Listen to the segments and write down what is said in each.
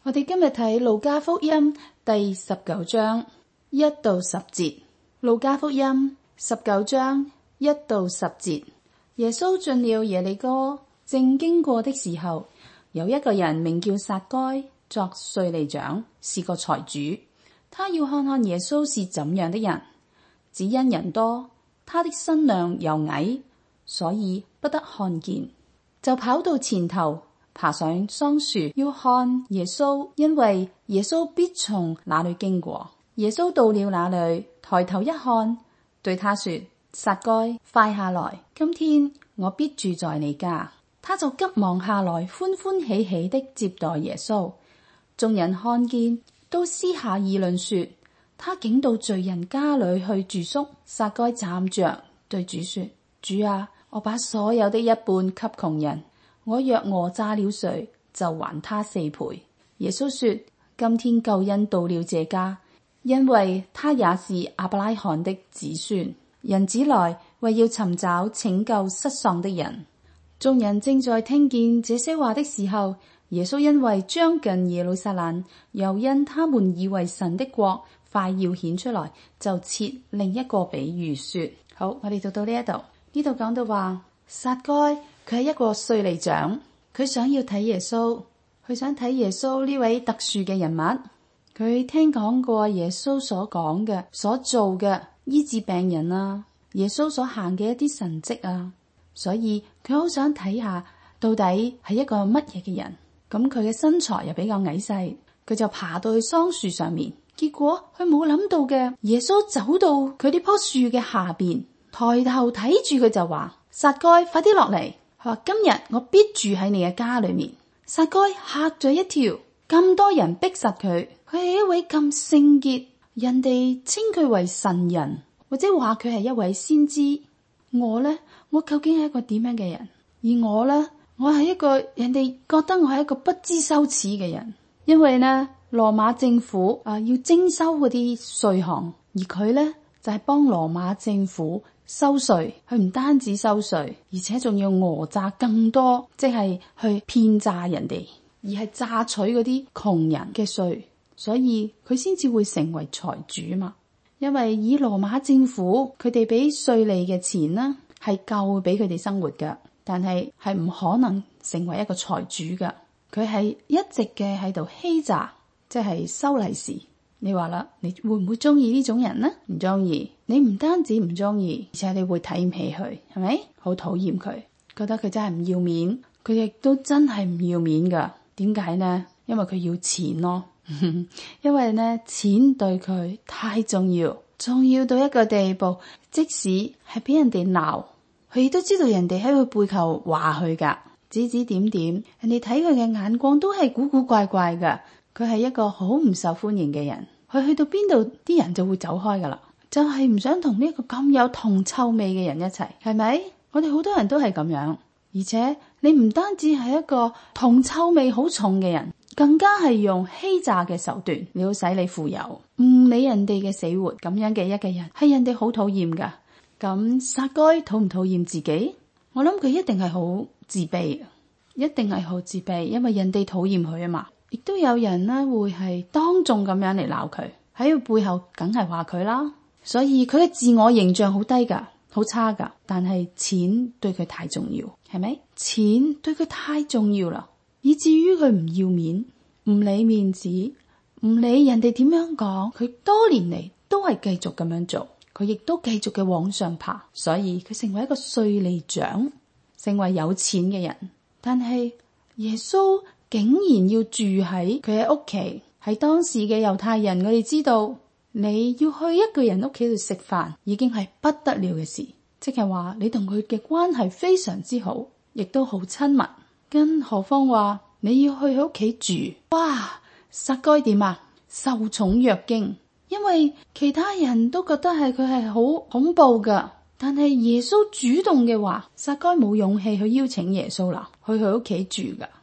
我哋今日睇路加福音第19章1到10節。路加福音19章1到10節。耶穌進了耶利哥，正經過的時候，有一個人名叫撒該，作稅吏長，是個財主。他要看看耶穌是怎樣的人，只因人多，他的身量又矮，所以不得看見，就跑到前頭，爬上桑樹要看耶穌，因為耶穌必從那裡經過。耶穌到了那裡，抬頭一看，對他說：撒該，快下來，今天我必住在你家。他就急忙下來，歡歡喜喜的接待耶穌。眾人看見，都私下議論說，他竟到罪人家裡去住宿。撒該站着對主說：主啊，我把所有的一半給窮人，我若訛詐了誰，就還他4倍。耶穌說：今天救恩到了這家，因為他也是亞伯拉罕的子孫。人子來為要尋找拯救失喪的人。眾人正在聽見這些話的時候，耶穌因為將近耶路撒冷，又因他們以為神的國快要顯出來，就設另一個比喻說。好，我哋讀到呢一度，呢度講到話撒該佢係一個稅吏長，佢想要睇耶穌，佢想睇耶穌呢位特殊嘅人物。佢聽講過耶穌所講嘅、所做嘅醫治病人啊，耶穌所行嘅一啲神蹟啊，所以佢好想睇下到底係一個乜嘢嘅人。咁佢嘅身材又比較矮細，佢就爬到去桑樹上面。結果佢冇諗到嘅，耶穌走到佢呢棵樹嘅下邊，抬頭睇住佢就話：撒該，快啲落嚟。佢話：今日我必住喺你嘅家裏面。撒該嚇咗一跳，咁多人逼實佢，佢係一位咁聖潔，人哋稱佢為神人，或者話佢係一位先知。我究竟係一個點樣嘅人？而我係一個人哋覺得我係一個不知羞恥嘅人，因為羅馬政府要徵收嗰啲稅項，而佢就係幫羅馬政府收稅。佢唔單止收稅，而且仲要訛詐更多，即係去騙詐人哋，而係詐取嗰啲窮人嘅稅，所以佢先至會成為財主嘛。因為以羅馬政府佢哋俾稅吏嘅錢係夠俾佢哋生活噶，但係唔可能成為一個財主噶。佢係一直嘅喺度欺詐，即係收利是。你話啦，你會唔會中意呢種人呢？唔中意。你唔單止唔中意，而且你會睇唔起佢，係咪？好討厭佢，覺得佢真係唔要面。佢亦都真係唔要面噶。點解呢？因為佢要錢咯。因為錢對佢太重要，重要到一個地步，即使係俾人哋鬧，佢亦都知道人哋喺佢背後話佢噶，指指點點，人哋睇佢嘅眼光都係古古怪怪噶。佢係一個好唔受歡迎嘅人，佢去到邊度啲人就會走開噶啦，就係唔想同呢個咁有銅臭味嘅人一齊，係咪？我哋好多人都係咁樣，而且你唔單止係一個銅臭味好重嘅人，更加係用欺詐嘅手段，你要使你富有，唔理人哋嘅死活，咁樣嘅一個人係人哋好討厭噶。咁撒該討唔討厭自己？我諗佢一定係好自卑，一定係好自卑，因為人哋討厭佢啊嘛。亦都有人會係當眾咁樣嚟鬧佢，喺佢背後梗係話佢啦。所以佢嘅自我形象好低噶，好差噶。但係錢對佢太重要，係咪？錢對佢太重要啦，以至於佢唔要面，唔理面子，唔理人哋點樣講，佢多年嚟都係繼續咁樣做，佢亦都繼續嘅往上爬。所以佢成為一個稅吏長，成為有錢嘅人。但係耶穌竟然要住喺佢嘅屋企。喺當時嘅猶太人，我哋知道你要去一個人屋企度食飯已經係不得了嘅事，即係話你同佢嘅關係非常之好，亦都好親密。更何況話你要去佢屋企住，哇！撒該點啊？受寵若驚，因為其他人都覺得係佢係好恐怖噶，但係耶穌主動嘅話，撒該冇勇氣去邀請耶穌啦，去佢屋企住噶。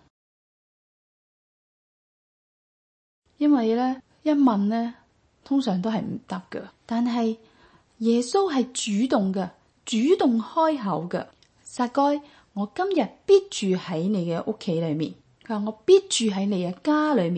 因為一問通常都係唔得噶，但係耶穌係主動嘅，主動開口嘅。撒該，我今日必住喺你嘅屋企裏面。佢話我必住喺你嘅家裏面。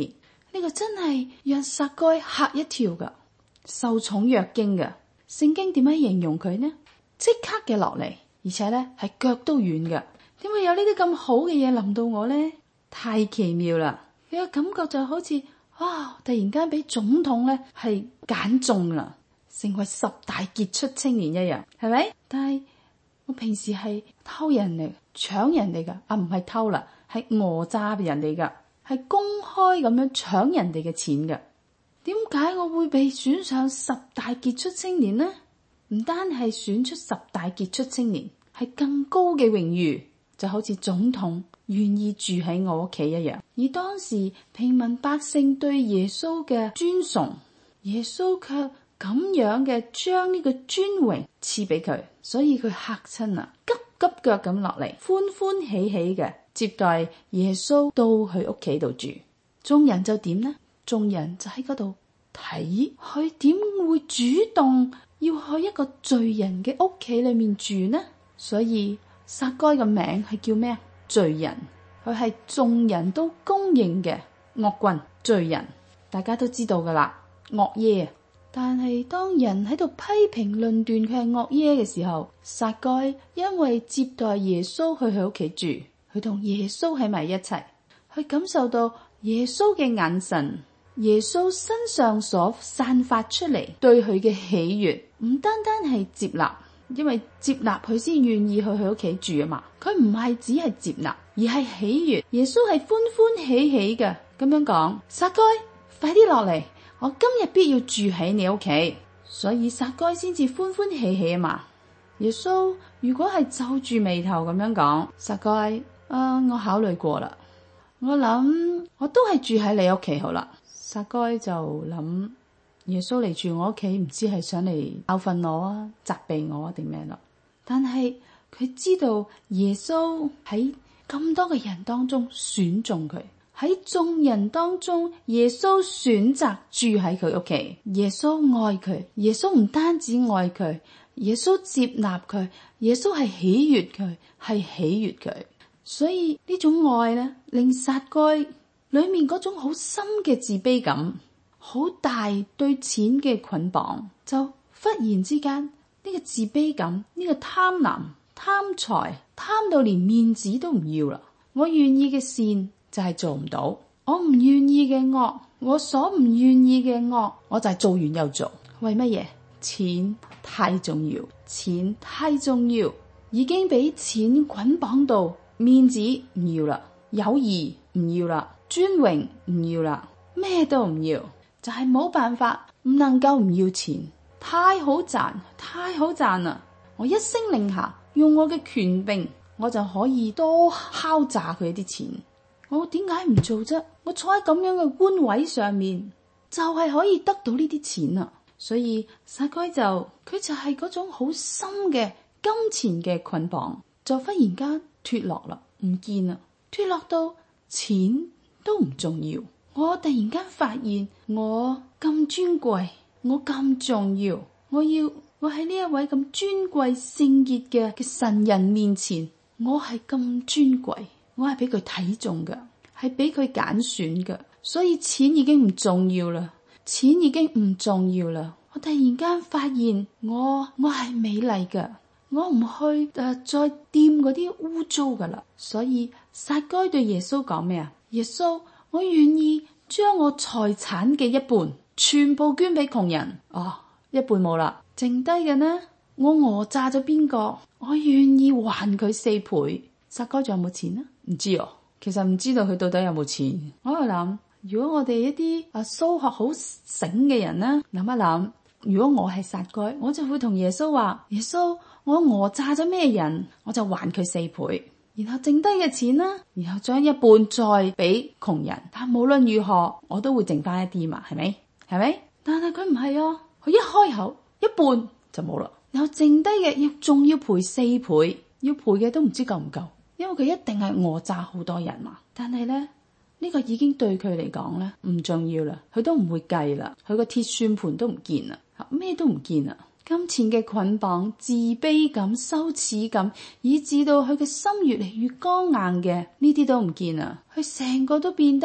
呢個真係讓撒該嚇一跳噶，受寵若驚噶。聖經點樣形容佢呢？即刻嘅落嚟，而且咧係腳都軟噶。點會有呢啲咁好嘅嘢臨到我呢？太奇妙啦！你個感覺就好似突然間俾總統咧係揀中啦，成為10大傑出青年一樣，係咪？但係我平時係偷人嚟、搶人哋噶，唔係偷啦，係訛詐人哋噶，係公開咁樣搶人哋嘅錢噶。點解我會被選上10大傑出青年呢？唔單係選出10大傑出青年，係更高嘅榮譽，就好似總統願意住喺我屋企一樣。而當時平民百姓對耶穌嘅尊崇，耶穌卻咁樣嘅將呢個尊榮賜俾佢，所以佢嚇親啊，急急腳咁落嚟，歡歡喜喜嘅接待耶穌到佢屋企度住。眾人就點呢？眾人就喺嗰度睇佢點會主動要去一個罪人嘅屋企裏面住呢？所以撒該嘅名係叫咩？罪人。佢係眾人都公認嘅惡棍、罪人，大家都知道噶啦，惡耶。但係當人喺度批評論斷佢係惡耶嘅時候，撒該因為接待耶穌去佢屋企住，佢同耶穌喺埋一齊，佢感受到耶穌嘅眼神，耶穌身上所散發出嚟對佢嘅喜悅，唔單單係接納，因為接納佢先願意去佢屋企住啊嘛。佢唔係只係接納，而係喜悅。耶穌係歡歡喜喜嘅咁樣講：撒該，快啲落嚟，我今日必要住喺你屋企。所以撒該先至歡歡喜喜啊嘛。耶穌如果係皺住眉頭咁樣講：撒該，我考慮過啦，我諗我都係住喺你屋企好啦。撒該就諗，耶穌嚟住我屋企，唔知係想嚟教訓我啊、責備我啊定咩咯？但係佢知道耶穌喺咁多嘅人當中選中佢，喺眾人當中耶穌選擇住喺佢屋企。耶穌愛佢，耶穌唔單止愛佢，耶穌接納佢，耶穌係喜悅佢，係喜悅佢。所以呢種愛咧，令撒該裏面嗰種好深嘅自卑感，好大對錢嘅捆綁，就忽然之間呢個自卑感，呢個貪婪、貪財，貪到連面子都唔要啦。我願意嘅善就係做唔到，我唔願意嘅惡，我所唔願意嘅惡，我就係做完又做。為乜嘢？錢太重要，錢太重要，已經俾錢捆綁到，面子唔要啦，友誼唔要啦，尊榮唔要啦，咩都唔要，就係冇辦法，唔能夠唔要錢。太好賺，太好賺啦！我一聲令下，用我嘅權柄，我就可以多敲詐佢啲錢。我點解唔做啫？我坐喺咁樣嘅官位上面，就係可以得到呢啲錢啊！所以撒該佢就係嗰種好深嘅金錢嘅捆綁，就忽然間脫落啦，唔見啦，脫落到錢都唔重要。我突然間發現我咁尊貴，我咁重要，我喺呢一位咁尊貴聖潔嘅神人面前，我係咁尊貴，我係俾佢睇中嘅，係俾佢揀選嘅，所以錢已經唔重要啦，錢已經唔重要啦。我突然間發現我係美麗嘅，我唔去再掂嗰啲污糟噶啦。所以撒該對耶穌講咩啊？耶穌，我願意將我財產嘅一半全部捐俾窮人。一半冇啦，剩低嘅呢？我訛詐咗邊個？我願意還佢4倍。撒該仲有冇錢啊？唔知哦，其實唔知道佢到底有冇錢。我喺度諗，如果我哋一啲數學好醒嘅人呢，諗一諗，如果我係撒該，我就會同耶穌話：耶穌，我訛詐咗咩人，我就還佢4倍。然後剩低嘅錢啦，然後將一半再俾窮人。但無論如何，我都會剩翻一啲嘛，係咪？係咪？但係佢唔係啊，佢一開口一半就冇啦，然後剩低嘅仲要賠4倍，要賠嘅都唔知夠唔夠，因為佢一定係訛詐好多人嘛。但係咧，呢個已經對佢嚟講咧唔重要啦，佢都唔會計啦，佢個鐵算盤都唔見啦，咩都唔見啦。金錢嘅捆綁、自卑感、羞恥感，以至到佢嘅心越嚟越剛硬嘅，呢啲都唔見啦。佢成個都變得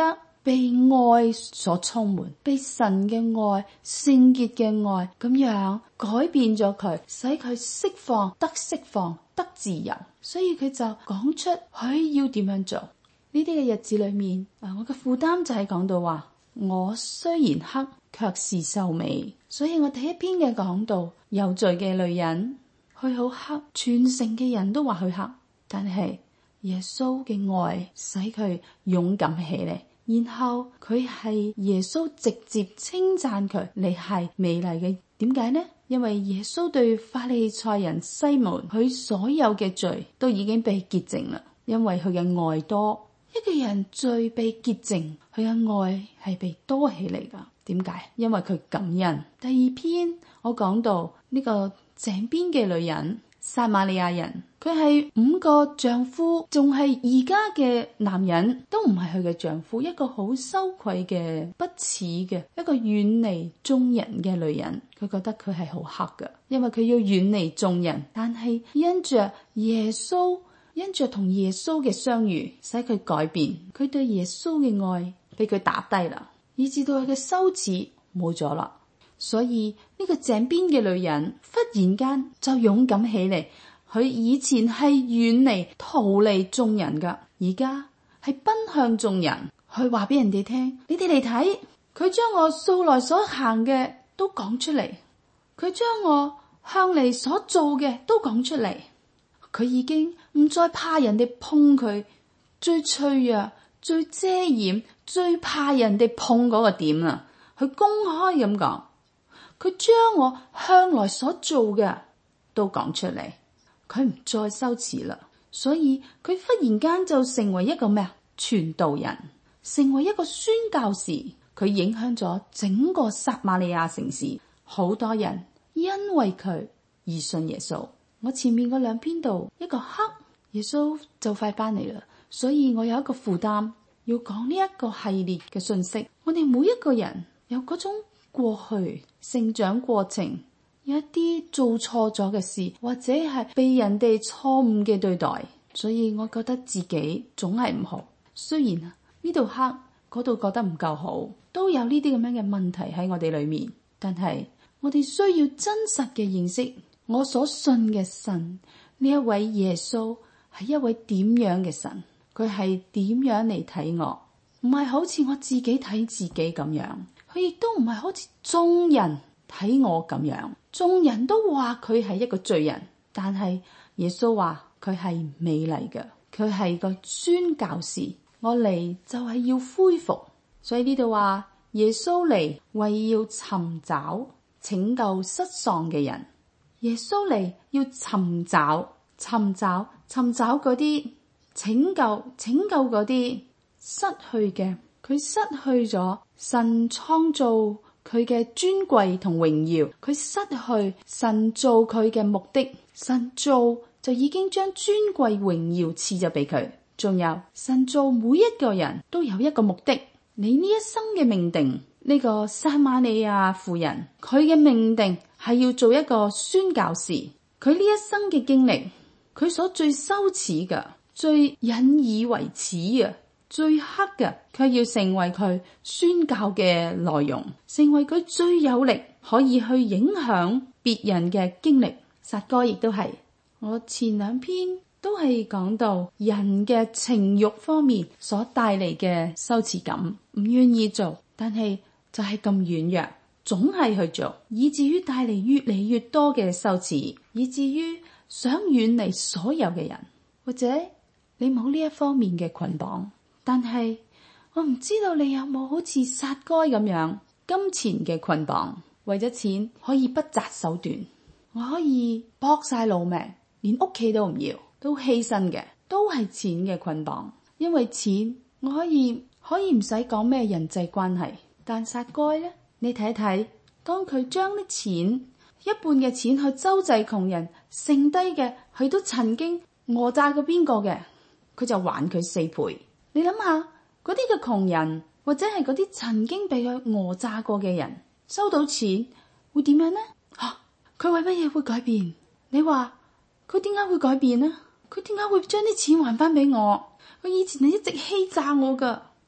被愛所充滿，被神嘅愛、聖潔嘅愛咁樣改變咗佢，使佢釋放、得自由。所以佢就講出佢要點樣做。呢啲嘅日子裏面，我嘅負擔就係講到話，我雖然黑，卻是秀美。所以我第一篇嘅講到有罪嘅女人，佢好黑，全城嘅人都話佢黑，但係耶穌嘅愛使佢勇敢起嚟。然後佢係耶穌直接稱讚佢，你係美麗嘅。點解呢？因為耶穌對法利賽人西門，佢所有嘅罪都已經被潔淨啦，因為佢嘅愛多。一個人罪被潔淨，佢嘅愛係被多起嚟噶。點解？因為佢感恩。第二篇我講到呢個井邊嘅女人，撒瑪利亞人，佢係5個丈夫，仲係而家嘅男人都唔係佢嘅丈夫，一個好羞愧嘅、不恥嘅，一個遠離眾人嘅女人。佢覺得佢係好黑㗎，因為佢要遠離眾人，但係因着同耶穌嘅相遇，使佢改變，佢對耶穌嘅愛俾佢打低啦，以至到佢嘅羞恥冇咗啦。所以呢個井邊嘅女人忽然間就勇敢起嚟，佢以前係遠離逃離眾人噶，而家係奔向眾人，去話俾人哋聽，你哋嚟睇，佢將我素來所行嘅都講出嚟，佢將我向嚟所做嘅都講出嚟，佢已經唔再怕人哋碰佢最脆弱、最遮掩、最怕人哋碰嗰個點啦，佢公開咁講，佢將我向來所做嘅都講出嚟，佢唔再羞恥啦。所以佢忽然間就成為一個咩啊？傳道人，成為一個宣教士。佢影響咗整個撒瑪利亞城市，好多人因為佢而信耶穌。我前面嗰2篇度，一個黑，耶穌就快翻嚟啦，所以我有一個負擔要講呢一個系列嘅信息。我哋每一個人有嗰種過去成長過程，有一啲做錯咗嘅事，或者係被人哋錯誤嘅對待，所以我覺得自己總係唔好。雖然呢度黑，嗰度覺得唔夠好，都有呢啲咁樣嘅問題喺我哋裏面，但係我哋需要真實嘅認識我所信嘅神，呢一位耶穌係一位點樣嘅神，佢係點樣嚟睇我，唔係好似我自己睇自己咁樣，佢亦都唔係好似眾人睇我咁樣，眾人都話佢係一個罪人，但係耶穌話佢係美麗嘅，佢係個宣教士，我嚟就係要恢復。所以呢度話耶穌嚟為要尋找拯救失喪嘅人，耶穌嚟要尋找嗰啲拯救嗰啲失去嘅，佢失去咗神創造佢嘅尊貴同榮耀，佢失去神做佢嘅目的，神做就已經將尊貴榮耀賜咗俾佢。仲有神做每一個人都有一個目的，你呢一生嘅命定，呢個撒瑪利亞婦人，佢嘅命定係要做一個宣教士，佢呢一生嘅經歷，佢所最羞恥嘅、最引以為恥嘅、最黑嘅，佢要成為佢宣教嘅內容，成為佢最有力可以去影響別人嘅經歷。撒該亦都係，我前2篇都係講到人嘅情慾方面所帶嚟嘅羞恥感，唔願意做，但係就係咁軟弱，總係去做，以至於帶嚟越嚟越多嘅羞恥，以至於想遠離所有嘅人。或者你冇呢一方面嘅捆綁，但係我唔知道你有冇好似撒該咁樣金錢嘅捆綁，為咗錢可以不擇手段，我可以搏晒老命，連屋企都唔要，都犧牲嘅，都係錢嘅捆綁。因為錢我可以唔使講咩人際關係，但撒該呢，你睇睇，當佢將啲錢一半嘅錢去周濟窮人，剩低嘅佢都曾經訛詐過邊個嘅，佢就還佢4倍。你諗下嗰啲嘅窮人，或者係嗰啲曾經被佢訛詐過嘅人，收到錢會點樣呢？佢為乜嘢會改變？你話佢點解會改變呢？佢點解會將啲錢還翻俾我？佢以前係一直欺詐我噶，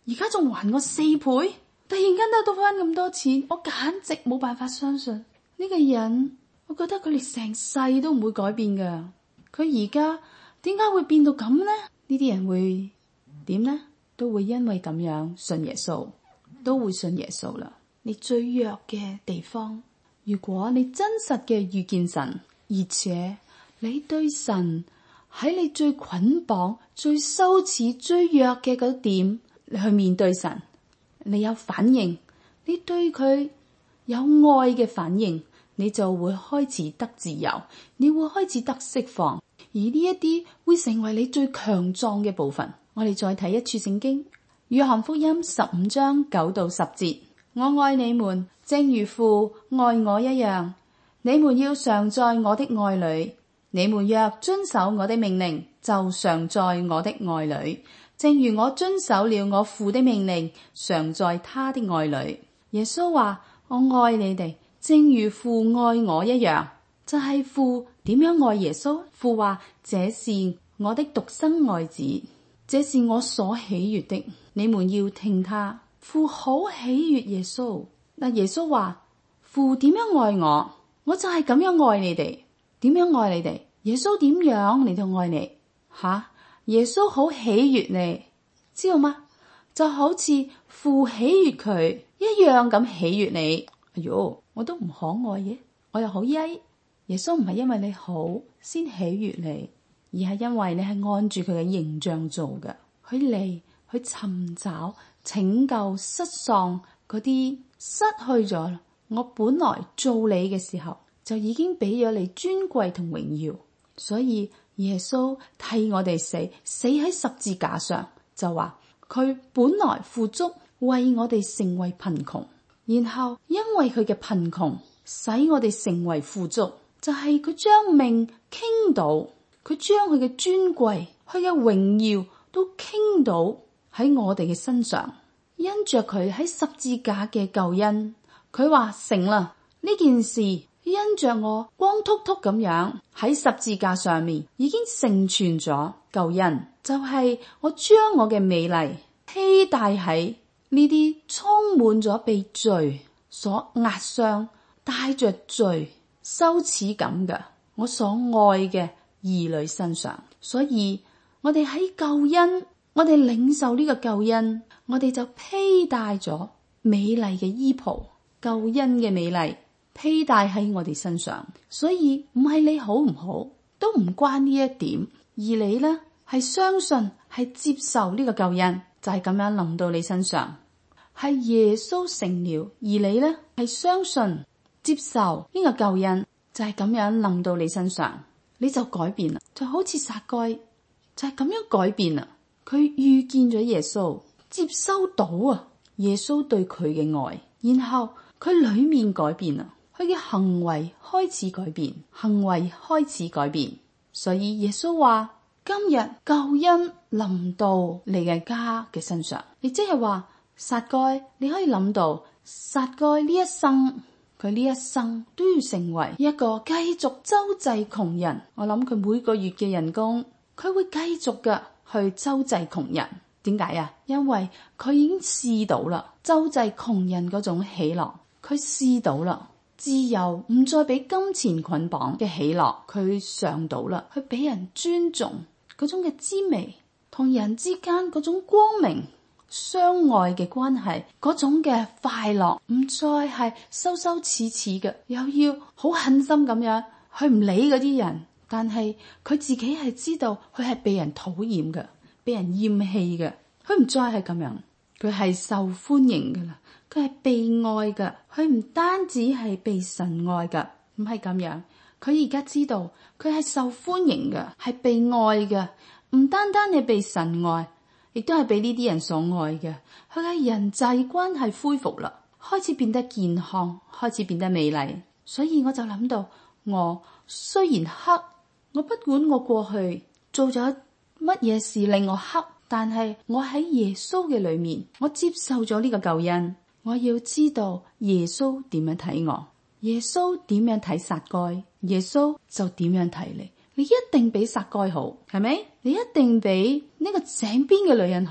而家仲還我4倍，突然間得到翻咁多錢，我簡直冇辦法相信呢個人。我覺得佢哋成世都唔會改變噶，佢而家點解會變到咁呢？呢啲人會點呢？都會因為咁樣信耶穌，都會信耶穌啦。你最弱嘅地方，如果你真實嘅遇見神，而且你對神喺你最捆綁、最羞恥、最弱嘅嗰點，你去面對神，你有反應，你對佢有愛嘅反應，你就會開始得自由，你會開始得釋放，而呢一啲會成為你最強壯嘅部分。我哋再睇一處聖經，約翰福音15章9到10節，我愛你們，正如父愛我一樣，你們要常在我的愛裏。你們若遵守我的命令，就常在我的愛裏，正如我遵守了我父的命令，常在他的愛裏。耶穌話：我愛你哋，正如父愛我一樣。就係父點樣愛耶穌？父話：這是我的獨生愛子，這是我所喜悅的，你們要聽他。父好喜悅耶穌。嗱，耶穌話：父點樣愛我，我就係咁樣愛你哋。點樣愛你哋？耶穌點樣嚟到愛你？耶穌好喜悅你，知道嗎？就好似父喜悅佢一樣咁喜悅你。哎喲，我都唔可愛嘅，我又好曳。耶穌唔係因為你好先喜悅你，而係因為你係按住佢嘅形象做嘅。佢嚟去尋找拯救失喪嗰啲失去咗。我本來做你嘅時候就已經俾咗你尊貴同榮耀，所以耶穌替我哋死喺十字架上，就話佢本來富足，為我哋成為貧窮，然後因為佢嘅貧窮使我哋成為富足，就係佢將命傾倒，佢將佢嘅尊貴、佢嘅榮耀都傾倒喺我哋嘅身上。因着佢喺十字架嘅救恩，佢話成啦，呢件事因着我光禿禿咁樣喺十字架上面已經成全咗救恩，就係我將我嘅美麗披戴喺呢啲充滿咗被罪所壓傷、帶着罪羞恥感嘅我所愛嘅兒女身上。所以我哋喺救恩，我哋領受呢個救恩，我哋就披戴咗美麗嘅衣袍，救恩嘅美麗披戴喺我哋身上。所以唔係你好唔好，都唔關呢一點，而你呢係相信，係接受呢個救恩，就係咁樣臨到你身上，係耶穌成了，而你呢係相信接受呢個救恩，就係咁樣臨到你身上，你就改變啦，就好似撒該就係咁樣改變啦。佢遇見咗耶穌，接收到耶穌對佢嘅愛，然後佢裏面改變啦，佢嘅行為開始改變，行為開始改變。所以耶穌話今日救恩臨到你嘅家嘅身上，亦即係話撒該，你可以諗到撒該呢一生，佢呢一生都要成為一個繼續周濟窮人。我諗佢每個月嘅人工，佢會繼續嘅去周濟窮人。點解啊？因為佢已經試到啦，周濟窮人嗰種喜樂，佢試到啦，自由唔再俾金錢捆綁嘅喜樂，佢嘗到啦，佢俾人尊重嗰種嘅滋味，同人之間嗰種光明相愛嘅關係，嗰種嘅快樂，唔再係羞羞恥恥嘅，又要好狠心咁樣去唔理嗰啲人，但係佢自己係知道佢係被人討厭嘅，被人厭棄嘅，佢唔再係咁樣，佢係受歡迎噶啦，佢係被愛噶，佢唔單止係被神愛噶，唔係咁樣，佢而家知道佢係受歡迎嘅，係被愛嘅，唔單單係被神愛，亦都係俾呢啲人所愛嘅。佢嘅人際關係恢復啦，開始變得健康，開始變得美麗。所以我就諗到，我雖然黑，我不管我過去做咗乜嘢事令我黑，但係我喺耶穌嘅裏面，我接受咗呢個救恩。我要知道耶穌點樣睇我，耶穌點樣睇撒該，耶穌就點樣睇你。你一定比撒該好，係咪？你一定比呢個井邊嘅女人好，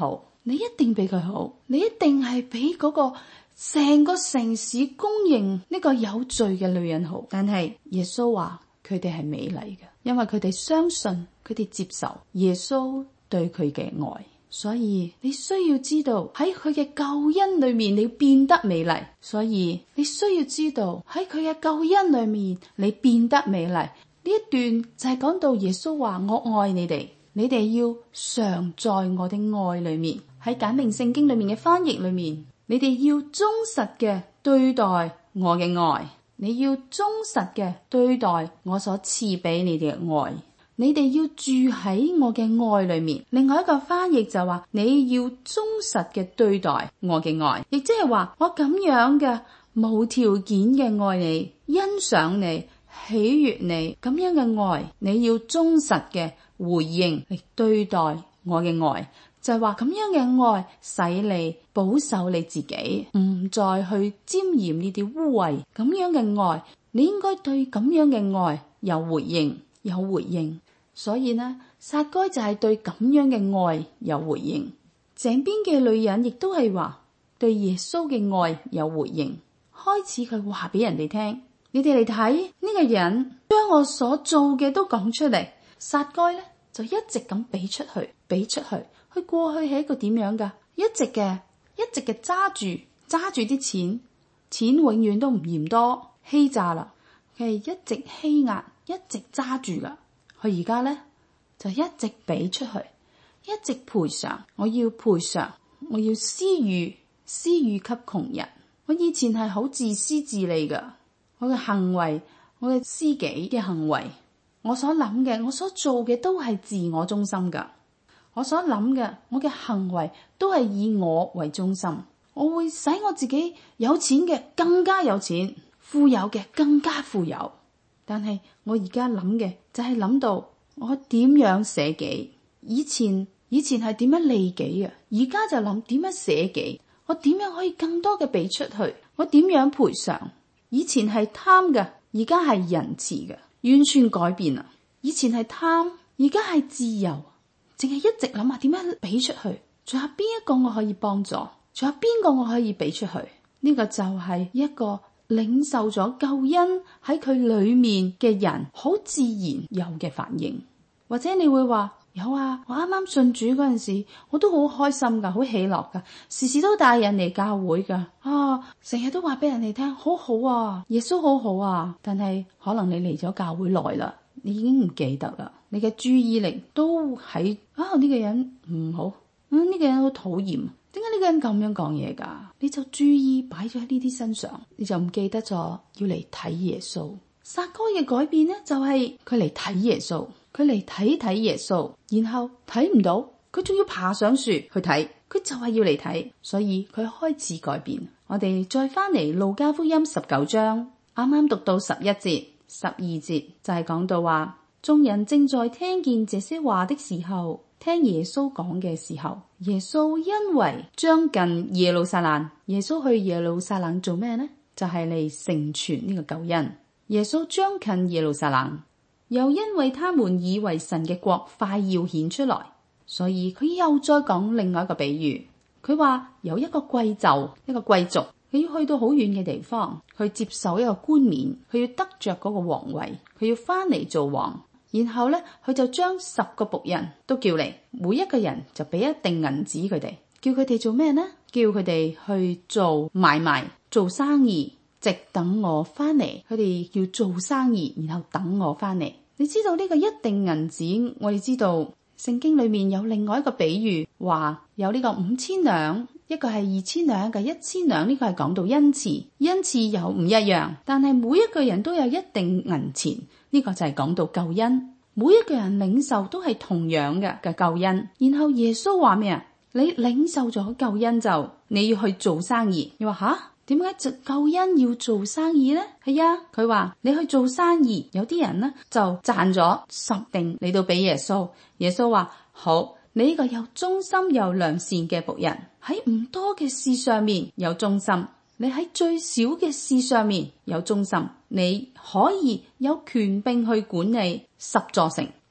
你一定比佢好，你一定係比嗰個成個城市公認呢個有罪嘅女人好。但係耶穌話佢哋係美麗嘅，因為佢哋相信，佢哋接受耶穌對佢嘅愛。所以你需要知道喺佢嘅救恩裏面你變得美麗，所以你需要知道喺佢嘅救恩裏面你變得美麗。呢一段就係講到耶穌話我愛你哋，你哋要常在我的愛裏面。喺簡明聖經裏面嘅翻譯裏面，你哋要忠實嘅對待我嘅愛，你要忠實嘅對待我所賜俾你哋嘅愛，你哋要住喺我嘅愛裏面。另外一個翻譯就話你要忠實嘅對待我嘅愛，亦即係話我咁樣嘅無條件嘅愛你，欣賞你，喜悅你，咁樣嘅愛你要忠實嘅回應嚟對待我嘅愛，就係話咁樣嘅愛使你保守你自己，唔再去沾染呢啲污穢。咁樣嘅愛你應該對咁樣嘅愛有回應，有回應。所以呢，撒該就係對咁樣嘅愛有回應。井邊嘅女人亦都係話對耶穌嘅愛有回應。開始佢話俾人哋聽，你哋嚟睇呢個人將我所做嘅都講出嚟。撒該呢就一直咁俾出去，俾出去。佢過去係一個點樣噶？一直嘅揸住啲錢永遠都唔嫌多，欺詐啦。佢係一直欺壓，一直揸住噶。佢而家呢就一直俾出去，一直賠償。我要賠償，我要施予給窮人。我以前係好自私自利噶，我嘅行為，我嘅私己嘅行為，我所諗嘅，我所做嘅都係自我中心噶。我所諗嘅，我嘅行為都係以我為中心。我會使我自己有錢嘅更加有錢，富有嘅更加富有。但係我而家諗嘅就係諗到我點樣捨己。以前係點樣利己啊，而家就諗點樣捨己。我點樣可以更多嘅俾出去？我點樣賠償？以前係貪嘅，而家係仁慈嘅，完全改變啦。以前係貪，而家係自由，淨係一直諗下點樣俾出去。仲有邊一個我可以幫助？仲有邊個我可以俾出去？呢個就係一個領受咗救恩喺佢裏面嘅人好自然有嘅反應。或者你會話有啊，我啱啱信主嗰陣時，我都好開心噶，好喜樂噶，時時都帶人嚟教會噶，成日都話俾人哋聽，好好啊，耶穌好好啊。但係可能你嚟咗教會耐啦，你已經唔記得啦，你嘅注意力都喺呢個人唔好，呢個人好討厭，點解呢個人咁樣講嘢噶？你就注意擺咗喺呢啲身上，你就唔記得咗要嚟睇耶穌。撒該嘅改變呢，就係佢嚟睇耶穌。佢嚟睇耶穌，然後睇唔到，佢仲要爬上樹去睇，佢就係要嚟睇，所以佢開始改變。我哋再翻嚟路加福音19章，啱啱讀到11節、12節，就係講到話，眾人正在聽見這些話的時候，聽耶穌講嘅時候，耶穌因為將近耶路撒冷，耶穌去耶路撒冷做咩呢？就係嚟成全呢個救恩。耶穌將近耶路撒冷。又因為他們以為神嘅國快要顯出來，所以佢又再講另外一個比喻。佢話有一個貴胄，一個貴族，佢要去到好遠嘅地方去接受一個冠冕，佢要得着嗰個皇位，佢要翻嚟做王。然後呢，佢就將10個僕人都叫嚟，每一個人就俾一定銀子佢哋，叫佢哋做咩呢？叫佢哋去做買賣，做生意。直等我翻嚟，佢哋要做生意，然後等我翻嚟。你知道呢個一定銀子，我哋知道聖經裏面有另外一個比喻，話有呢個5000兩，一個係2000兩，一個1000兩。呢個係講到恩賜，恩賜又唔一樣，但係每一個人都有一定銀錢。呢個就係講到救恩，每一個人領受都係同樣嘅救恩。然後耶穌話咩啊？你領受咗救恩就你要去做生意。你話吓？點解救恩要做生意呢？係啊，佢話你去做生意，有啲人呢就賺咗10錠嚟到俾耶穌。耶穌話好，你呢個有忠心又良善嘅僕人，喺唔多嘅事上面有忠心，你喺最少嘅事上面有忠心，你可以有權柄去管理10座城。嗱，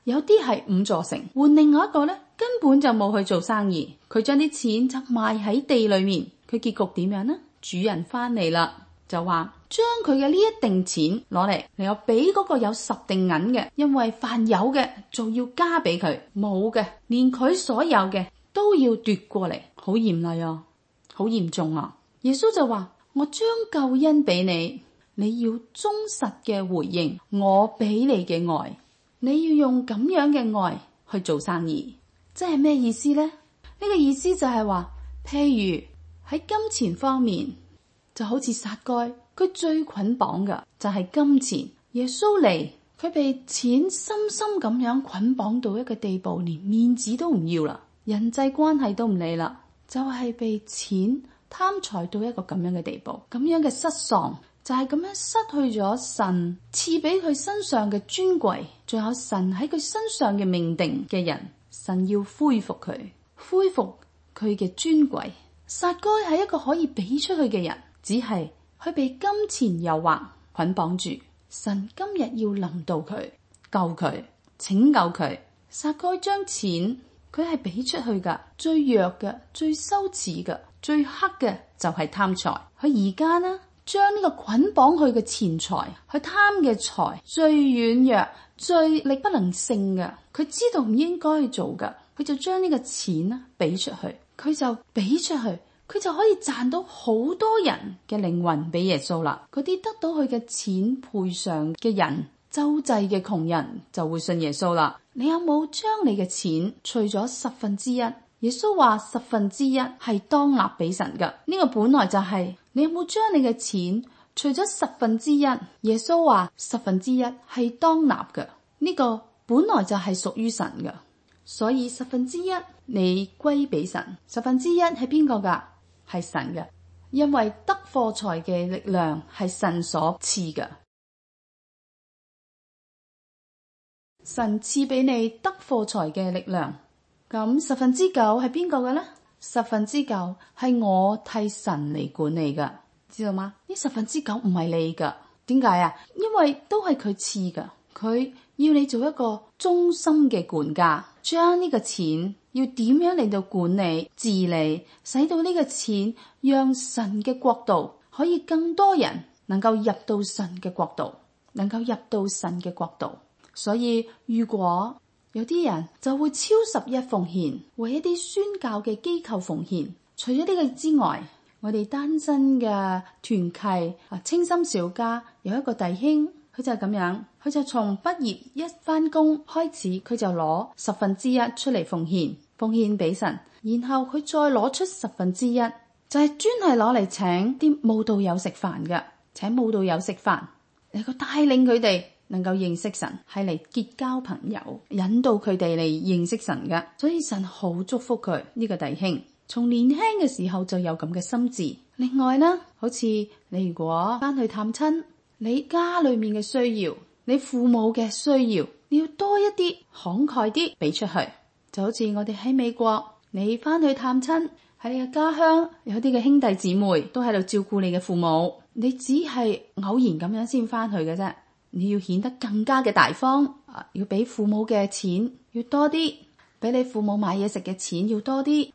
有啲係5座城，換另外一個呢，根本就冇去做生意，佢將啲錢就賣喺地裏面。佢結局點樣呢？主人翻嚟啦，就話將佢嘅呢一定錢攞嚟，你又俾嗰個有10錠銀嘅，因為凡有嘅就要加俾佢，冇嘅連佢所有嘅都要奪過嚟，好嚴厲啊，好嚴重啊。耶穌就話：我將救恩俾你，你要忠實嘅回應我俾你嘅愛，你要用咁樣嘅愛去做生意。即係咩意思呢？呢個意思就係話，譬如喺金錢方面，就好似撒該，佢最捆綁嘅就係金錢。耶穌嚟，佢被錢深深咁樣捆綁到一個地步，連面子都唔要啦，人際關係都唔理啦，就係被錢貪財到一個咁樣嘅地步，咁樣嘅失喪，就係咁樣失去咗神賜俾佢身上嘅尊貴，仲有神喺佢身上嘅命定嘅人，神要恢復佢，恢復佢嘅尊貴。撒該係一個可以俾出去嘅人，只係佢被金錢誘惑捆綁住。神今日要臨到佢，救佢，拯救佢。撒該將錢佢係俾出去噶，最弱嘅、最羞恥嘅、最黑嘅就係貪財。佢而家呢，將呢個捆綁佢嘅錢財，佢貪嘅財最軟弱、最力不能勝嘅，佢知道唔應該去做噶，佢就將呢個錢呢俾出去。佢就俾出去，佢就可以賺到好多人嘅靈魂俾耶穌啦。嗰啲得到佢嘅錢賠償嘅人，周濟嘅窮人就會信耶穌啦。你有冇將你嘅錢除咗1/10？耶穌話1/10係當納俾神噶，呢個本來就係。你有冇將你嘅錢除咗1/10？耶穌話1/10係當納噶，呢個本來就係屬於神噶。所以1/10你歸俾神，1/10係邊個噶？係神嘅，因為得貨財嘅力量係神所賜嘅。神賜俾你得貨財嘅力量，咁9/10係邊個嘅呢？9/10係我替神嚟管理噶，知道嗎？呢9/10唔係你噶，點解啊？因為都係佢賜噶，佢要你做一個忠心嘅管家，將呢個錢要點樣嚟到管理治理，使到呢個錢讓神嘅國度可以更多人能夠入到神嘅國度，能夠入到神嘅國度。所以如果有啲人就會超11奉獻，為一啲宣教嘅機構奉獻。除咗呢個之外，我哋單身嘅團契清心小家有一個弟兄，佢就係咁樣，佢就從畢業一返工開始，佢就攞1/10出嚟奉獻俾神，然後佢再攞出1/10，就係專係攞嚟請啲慕道友食飯嘅，請慕道友食飯，嚟個帶領佢哋能夠認識神，係嚟結交朋友，引導佢哋嚟認識神嘅。所以神好祝福佢呢個弟兄，從年輕嘅時候就有咁嘅心志。另外呢，好似你如果翻去探親，你家裏面嘅需要，你父母嘅需要，你要多一啲慷慨啲俾出去。就好似我哋喺美國，你翻去探親，喺你嘅家鄉有啲嘅兄弟姊妹都喺度照顧你嘅父母，你只係偶然咁樣先翻去嘅啫。你要顯得更加嘅大方，要俾父母嘅錢要多啲，俾你父母買嘢食嘅錢要多啲，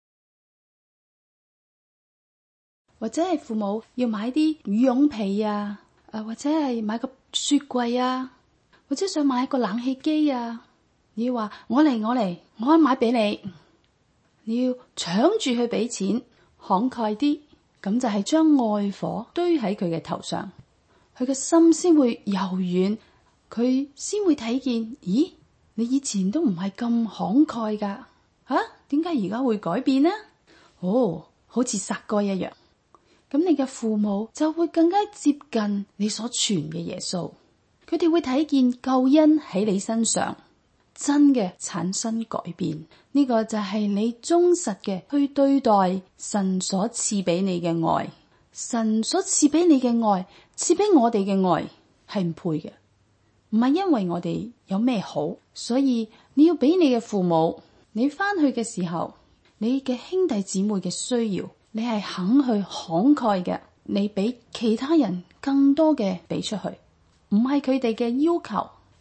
或者係父母要買啲羽絨被啊，或者係買個雪櫃啊，或者想買一個冷氣機啊，你要話我嚟，我可以買俾你，你要搶住去俾錢，慷慨啲，咁就係將愛火堆喺佢嘅頭上。佢嘅心先會柔軟，佢先會睇見，咦，你以前都唔係咁慷慨噶，點解而家會改變呢？好似撒該一樣，咁你嘅父母就會更加接近你所傳嘅耶穌，佢哋會睇見救恩喺你身上真嘅產生改變。呢個就係你忠實嘅去對待神所賜俾你嘅愛，神所賜俾你嘅愛，賜俾我哋嘅愛係唔配嘅，唔係因為我哋有咩好，所以你要俾你嘅父母，你翻去嘅時候，你嘅兄弟姊妹嘅需要，你係肯去慷慨嘅，你比其他人更多嘅俾出去，唔係佢哋嘅要求，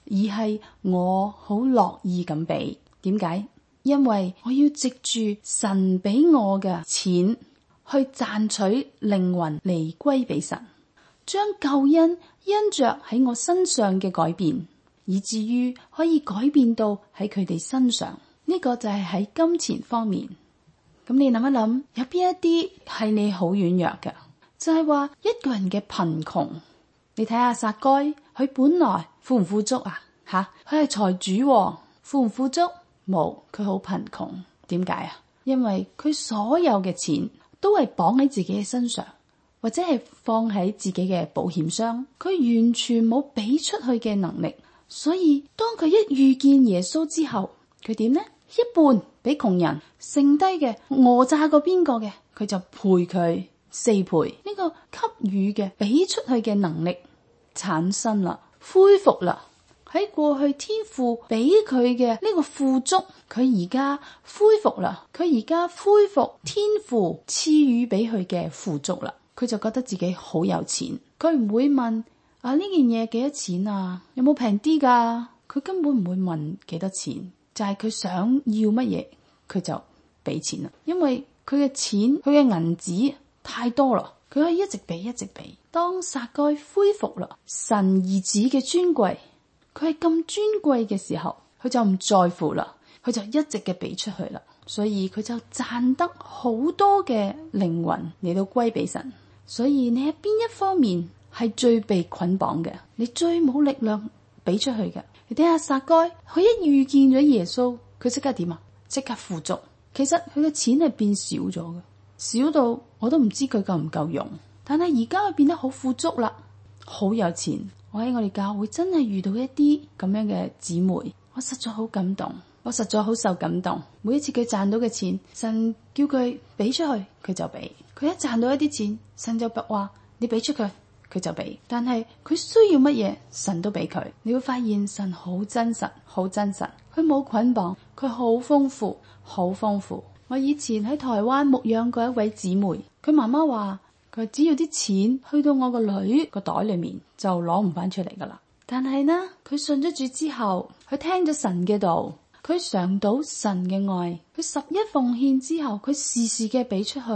而係我好樂意咁俾。點解？因為我要藉住神俾我嘅錢去賺取靈魂嚟歸俾神，將救恩因着喺我身上嘅改變，以至於可以改變到喺佢哋身上。呢個就係喺金錢方面。咁你諗一諗，有邊一啲係你好軟弱嘅？就係話一個人嘅貧窮。你睇下撒該，佢本來富唔富足啊？佢係財主，富唔富足？冇，佢好貧窮。點解啊？因為佢所有嘅錢都係綁喺自己嘅身上，或者係放喺自己嘅保險箱，佢完全冇俾出去嘅能力。所以當佢一遇見耶穌之後，佢點呢？一半俾窮人，剩低嘅訛詐過邊個嘅，佢就賠佢4倍。呢個給予嘅俾出去嘅能力產生啦，恢復啦。喺過去天父俾佢嘅呢個富足，佢而家恢復啦。佢而家恢復天父賜予俾佢嘅富足啦。佢就覺得自己好有錢，佢唔會問呢件嘢幾多錢啊？有冇平啲噶？佢根本唔會問幾多錢。就係佢想要乜嘢，佢就俾錢啦。因為佢嘅錢，佢嘅銀紙太多啦，佢可以一直俾一直俾。當撒該恢復啦神兒子嘅尊貴，佢係咁尊貴嘅時候，佢就唔在乎啦，佢就一直嘅俾出去啦。所以佢就賺得好多嘅靈魂嚟到歸俾神。所以你喺邊一方面係最被捆綁嘅？你最冇力量俾出去嘅？你睇下撒該，佢一遇見咗耶穌，佢即刻點啊？即刻富足。其實佢嘅錢係變少咗嘅，少到我都唔知佢夠唔夠用。但係而家佢變得好富足啦，好有錢。我喺我哋教會真係遇到一啲咁樣嘅姊妹，我實在好感動，我實在好受感動。每一次佢賺到嘅錢，神叫佢俾出去，佢就俾。佢一賺到一啲錢，神就話你俾出佢，佢就俾。但係佢需要乜嘢，神都俾佢。你會發現神好真實，好真實。佢冇捆綁，佢好豐富，好豐富。我以前喺台灣牧養過一位姊妹，佢媽媽話佢只要啲錢去到我個女個袋裏面就攞唔翻出嚟噶啦。但係呢，佢信咗主之後，佢聽咗神嘅道，佢嘗到神嘅愛，佢11奉獻之後，佢時時嘅俾出去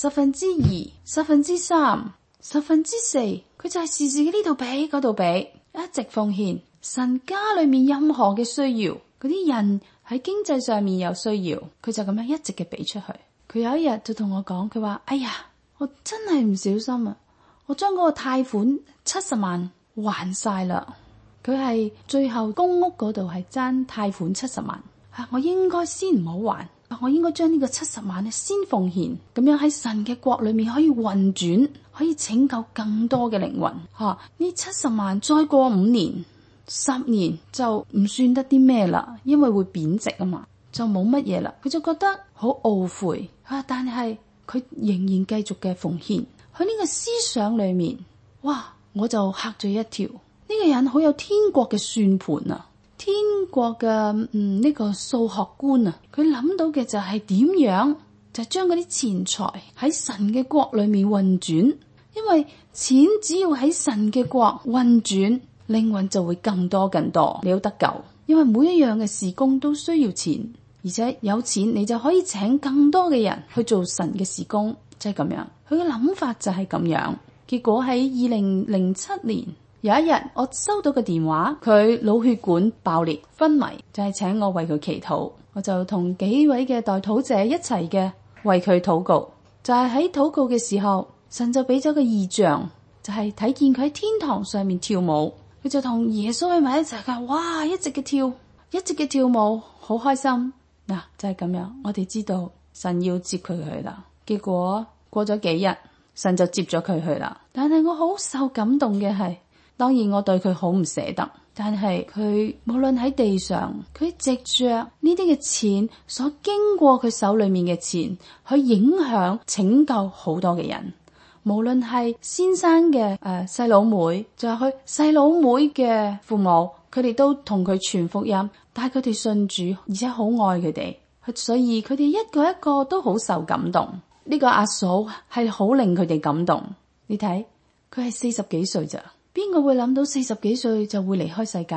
2%、3%、4%，佢就係時時嘅呢度俾嗰度俾，一直奉獻。神家裏面任何嘅需要，嗰啲人喺經濟上面有需要，佢就咁樣一直嘅俾出去。佢有一日就同我講，佢話：哎呀，我真係唔小心啊！我將嗰個貸款70萬還晒啦。佢係最後公屋嗰度係爭貸款70萬，我應該先唔好還，我應該將呢個70萬咧先奉獻，咁樣喺神嘅國裏面可以運轉，可以拯救更多嘅靈魂。呢70萬再過5年、10年就唔算得啲咩啦，因為會貶值啊嘛，就冇乜嘢啦。佢就覺得好懊悔，但係佢仍然繼續嘅奉獻。喺呢個思想裏面，哇！我就嚇咗一跳。呢個人好有天國嘅算盤啊，天國嘅呢個數學觀啊，佢諗到嘅就係點樣就將嗰啲錢財喺神嘅國裏面運轉。因為錢只要喺神嘅國運轉，靈魂就會更多更多，你要得救。因為每一樣嘅事工都需要錢，而且有錢你就可以請更多嘅人去做神嘅事工，即係咁樣。佢嘅諗法就係咁樣。結果喺2007年有一日，我收到個電話，佢腦血管爆裂昏迷，就係請我為佢祈禱。我就同幾位嘅代禱者一齊嘅為佢禱告。就係喺禱告嘅時候，神就俾咗個異象，就係睇見佢喺天堂上面跳舞，佢就同耶穌喺埋一齊，佢話哇，一直嘅跳舞，好開心。嗱，就係咁樣，我哋知道神要接佢去啦。結果過咗幾日，神就接咗佢去啦。但係我好受感動嘅係，當然我對佢好唔捨得，但係佢無論喺地上，佢藉着呢啲嘅錢所經過佢手裏面嘅錢，去影響拯救好多嘅人。無論係先生嘅細佬妹，就係佢細佬妹嘅父母，佢哋都同佢傳福音，帶佢哋信主，而且好愛佢哋，所以佢哋一個一個都好受感動。呢個阿嫂係好令佢哋感動。你睇佢係40幾歲咋？邊個會諗到40幾歲就會離開世界啊？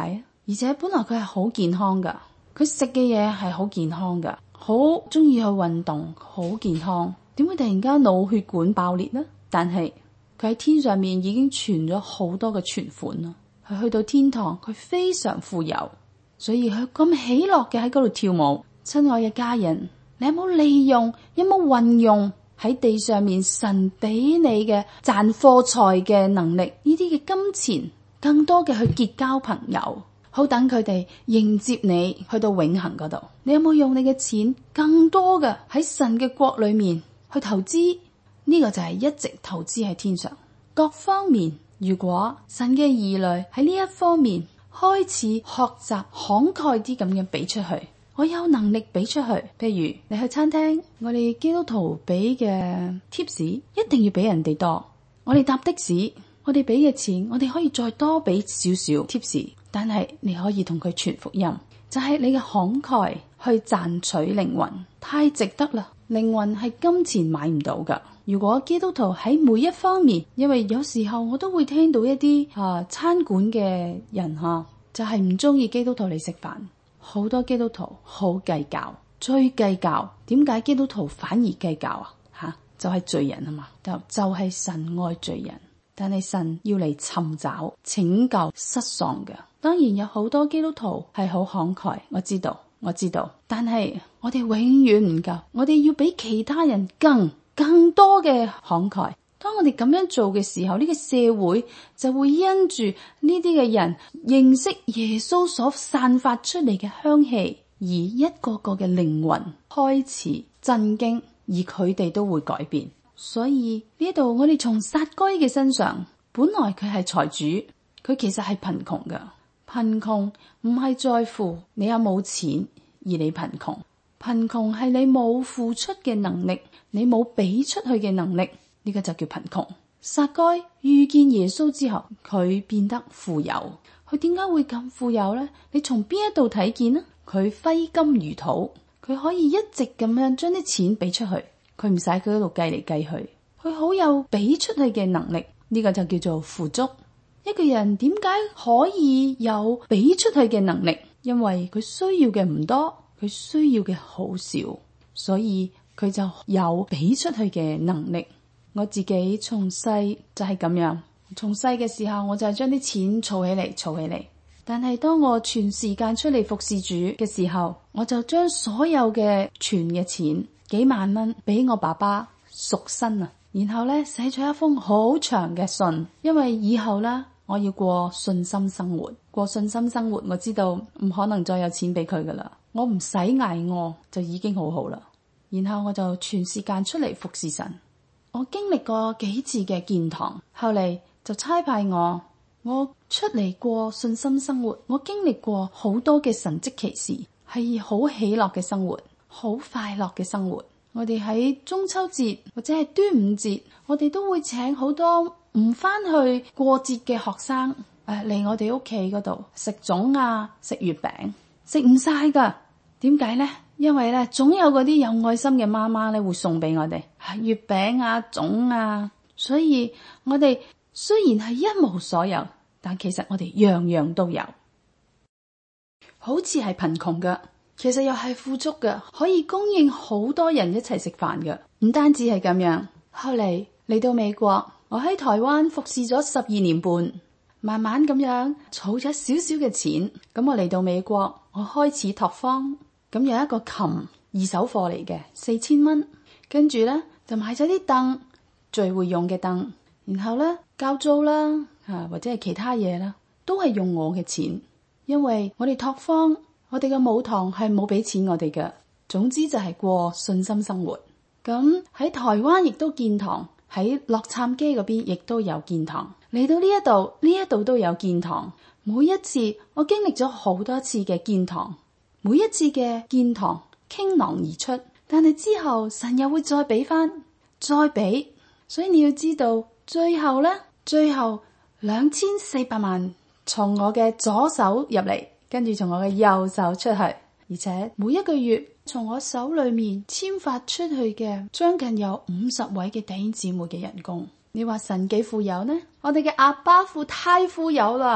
而且本來佢係好健康噶，佢食嘅嘢係好健康噶，好中意去運動，好健康。點會突然間腦血管爆裂呢？但係佢喺天上面已經存咗好多嘅存款啦，佢去到天堂，佢非常富有，所以佢咁喜樂嘅喺嗰度跳舞。親愛嘅家人，你有冇利用，有冇運用喺地上面神俾你嘅賺貨財嘅能力，呢啲嘅金錢，更多嘅去結交朋友，好等佢哋迎接你去到永恆嗰度。你有冇用你嘅錢更多嘅喺神嘅國裏面去投資？呢個就係一直投資喺天上各方面。如果神嘅兒女喺呢一方面開始學習慷慨啲咁樣俾出去，我有能力俾出去。譬如你去餐廳，我哋基督徒俾嘅 tips 一定要俾人哋多。我哋搭的士，我哋俾嘅錢，我哋可以再多俾少少 tips。但係你可以同佢傳福音，就係你嘅慷慨去賺取靈魂，太值得啦。靈魂係金錢買唔到噶。如果基督徒喺每一方面，因為有時候我都會聽到一啲餐館嘅人就係唔中意基督徒嚟食飯。好多基督徒好計較，最計較。點解基督徒反而計較就係罪人啊嘛，就係神愛罪人，但係神要嚟尋找拯救失喪嘅。當然有好多基督徒係好慷慨，我知道，但係我哋永遠唔夠，我哋要比其他人更多嘅慷慨。當我哋咁樣做嘅時候，呢個社會就會因住呢啲嘅人認識耶穌所散發出嚟嘅香氣，而一個個嘅靈魂開始震驚，而佢哋都會改變。所以呢度我哋從撒該嘅身上，本來佢係財主，佢其實係貧窮嘅。貧窮唔係在乎你有冇錢而你貧窮，貧窮係你冇付出嘅能力，你冇俾出去嘅能力，呢個就叫貧窮。撒該遇見耶穌之後，佢變得富有。佢點解會咁富有呢？你從邊一度睇見呢？佢揮金如土，佢可以一直咁樣將啲錢俾出去，佢唔使佢喺度計嚟計去，佢好有俾出去嘅能力。呢個就叫做富足。一個人點解可以有俾出去嘅能力？因為佢需要嘅唔多，佢需要嘅好少，所以佢就有俾出去嘅能力。我自己從細就係咁樣，從細嘅時候我就係將啲錢儲起嚟。但係當我全時間出嚟服侍主嘅時候，我就將所有嘅存嘅錢幾萬蚊俾我爸爸贖身啊，然後咧寫咗一封好長嘅信，因為以後咧我要過信心生活。我知道唔可能再有錢俾佢噶啦，我唔使挨餓就已經好好啦。然後我就全時間出嚟服侍神。我經歷過幾次嘅建堂，後嚟就差派我出嚟過信心生活。我經歷過好多嘅神蹟奇事，係好喜樂嘅生活，好快樂嘅生活。我哋喺中秋節或者係端午節，我哋都會請好多唔返去過節嘅學生嚟我哋屋企嗰度食粽啊，食月餅，食唔晒噶。點解呢？因為咧總有嗰啲有愛心嘅媽媽咧會送俾我哋月餅啊，粽啊。所以我哋雖然係一無所有，但其實我哋樣樣都有。好似係貧窮嘅，其實又係富足嘅，可以供應好多人一齊食飯嘅。唔單止係咁樣，後嚟到美國，我喺台灣服侍咗12年半，慢慢咁樣儲咗少少嘅錢。咁我嚟到美國，我開始拓荒。咁有一個琴二手貨嚟嘅，4000蚊。跟住咧就買咗啲凳，聚會用嘅凳，然後咧交租啦或者係其他嘢啦，都係用我嘅錢。因為我哋拓荒，我哋嘅母堂係冇俾錢我哋嘅。總之就係過信心生活。咁喺台灣亦都建堂，喺洛杉磯嗰邊亦都有建堂。嚟到呢一度都有建堂。每一次我經歷咗好多次嘅建堂，每一次嘅建堂傾囊而出，但係之後神又會再俾翻，再俾。所以你要知道，最後2400萬從我嘅左手入嚟，跟住從我嘅右手出去，而且每一個月從我手裏面簽發出去嘅將近有50位嘅弟兄姊妹嘅人工。你話神幾富有呢？我哋嘅阿爸父太富有啦，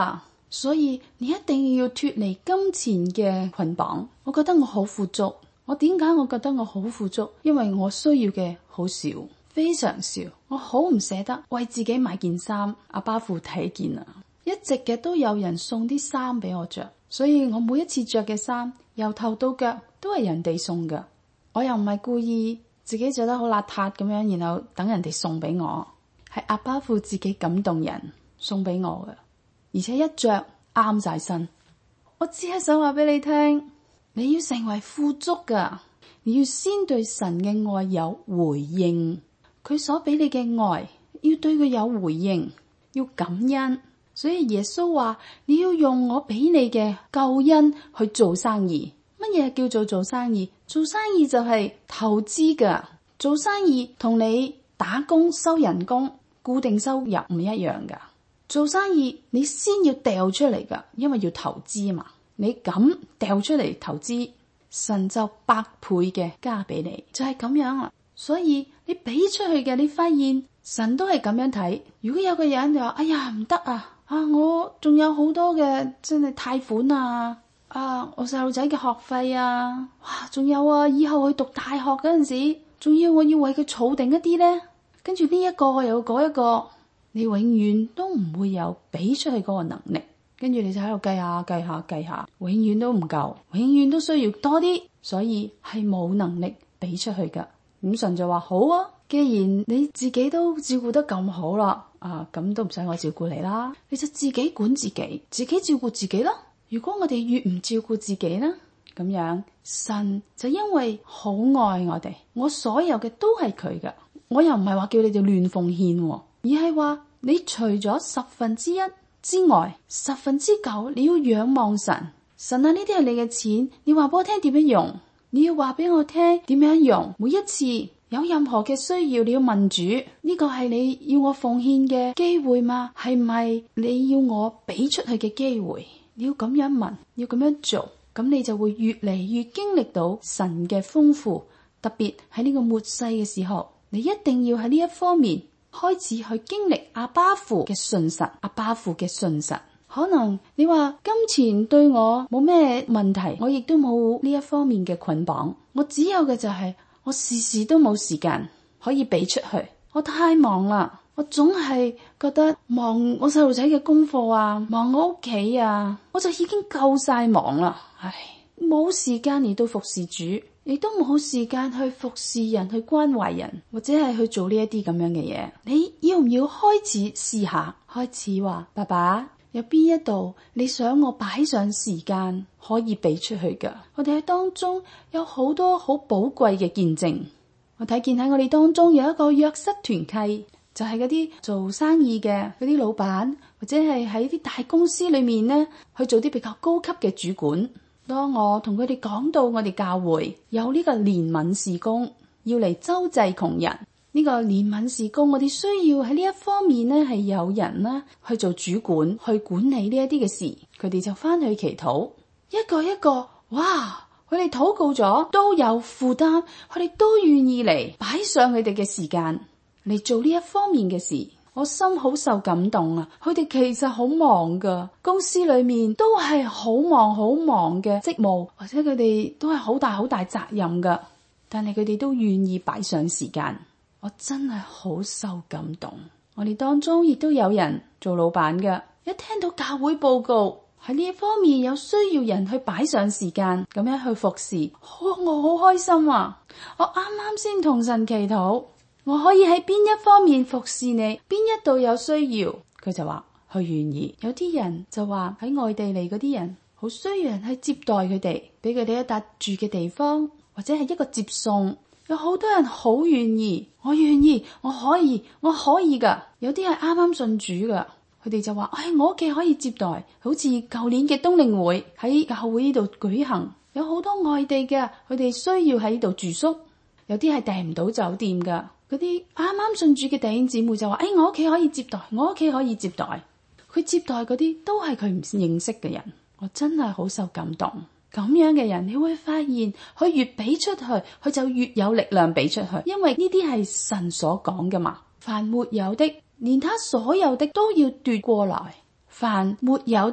所以你一定要脫離金錢嘅捆綁。我覺得我好富足，點解我覺得我好富足？因為我需要嘅好少，非常少，我好唔捨得為自己買件衫。阿爸父睇見啦，一直嘅都有人送啲衫俾我着，所以我每一次着嘅衫由頭到腳都係人哋送㗎。我又唔係故意自己着得好邋遢咁樣，然後等人哋送俾我，係阿爸父自己感動人送俾我嘅，而且一着啱晒身。我只係想話俾你聽，你要成為富足㗎，你要先對神嘅愛有回應，佢所俾你嘅愛要對佢有回應，要感恩。所以耶穌話你要用我俾你嘅救恩去做生意。乜嘢叫做做生意？做生意就係投資㗎。做生意同你打工收人工固定收入唔一樣㗎。做生意你先要掉出嚟㗎，因為要投資嘛。你咁掉出嚟投資，神就百倍嘅加俾你，就係咁樣啦。所以你俾出去嘅，你發現神都係咁樣睇。如果有個人就話哎呀唔得啊，我仲有好多嘅真係貸款啊，我細路仔嘅學費啊，哇，仲有啊，以後去讀大學嗰陣時，仲要我要為佢儲定一啲咧，跟住呢一個又嗰一個，你永遠都唔會有俾出去嗰個能力，跟住你就喺度計下，永遠都唔夠，永遠都需要多啲，所以係冇能力俾出去噶。咁神就話好啊，既然你自己都照顧得咁好啦，咁都唔使我照顧你啦，你就自己管自己，自己照顧自己啦。如果我哋越唔照顧自己呢，咁樣神就因為好愛我哋，我所有嘅都係佢噶。我又唔係話叫你哋亂奉獻，而係話你除咗1/10之外，9/10你要仰望神。神啊，呢啲係你嘅錢，你話俾我聽點樣用，你要話俾我聽點樣用。每一次有任何嘅需要，你要問主，呢個係你要我奉獻嘅機會嗎？係唔係你要我俾出去嘅機會？你要咁樣問，要咁樣做，咁你就會越嚟越經歷到神嘅豐富。特別喺呢個末世嘅時候，你一定要喺呢一方面開始去經歷阿爸父嘅信實。阿爸父嘅信實，可能你話金錢對我冇咩問題，我亦都冇呢一方面嘅捆綁，我只有嘅就係我時時都冇時間可以俾出去，我太忙啦。我總係覺得忙我細路仔嘅功課啊，忙我屋企啊，我就已經夠晒忙啦。冇時間嚟到服侍主，亦都冇時間去服侍人，去關懷人，或者係去做呢一啲咁樣嘅嘢。你要唔要開始試下？開始話爸爸，有邊一度你想我擺上時間可以俾出去㗎？我哋喺當中有好多好寶貴嘅見證。我睇見喺我哋當中有一個約瑟團契，就係嗰啲做生意嘅嗰啲老闆，或者係喺啲大公司裏面呢，去做啲比較高級嘅主管。當我同佢哋講到我哋教會有呢個憐憫事工，要嚟周濟窮人，呢個憐憫事工我哋需要喺呢一方面呢，係有人呢去做主管，去管理呢一啲嘅事。佢哋就翻去祈禱，一個一個，哇！佢哋禱告咗都有負擔，佢哋都願意嚟擺上佢哋嘅時間嚟做呢一方面嘅事。我心好受感動啊！佢哋其實好忙噶，公司裏面都係好忙嘅職務，或者佢哋都係好大責任噶，但係佢哋都願意擺上時間，我真係好受感動。我哋當中亦都有人做老闆噶，一聽到教會報告喺呢一方面有需要人去擺上時間咁樣去服侍，我好開心啊！我啱啱先同神祈禱，我可以喺邊一方面服侍你，邊一度有需要，佢就話佢願意。有啲人就話喺外地嚟嗰啲人好需要人去接待佢哋，俾佢哋一笪住嘅地方，或者係一個接送。有好多人好願意，我願意，我可以噶。有啲係啱啱信主噶，佢哋就話我屋企可以接待，好似舊年嘅冬令會喺教會呢度舉行，有好多外地嘅，佢哋需要喺呢度住宿，有啲係訂唔到酒店噶。嗰啲啱啱信主嘅弟兄姊妹就話我屋企可以接待，我屋企可以接待。佢接待嗰啲都係佢唔認識嘅人，我真係好受感動。咁樣嘅人，你會發現佢越俾出去，佢就越有力量俾出去，因為呢啲係神所講嘅嘛。凡沒有的，連他所有的都要奪過來；凡沒有的，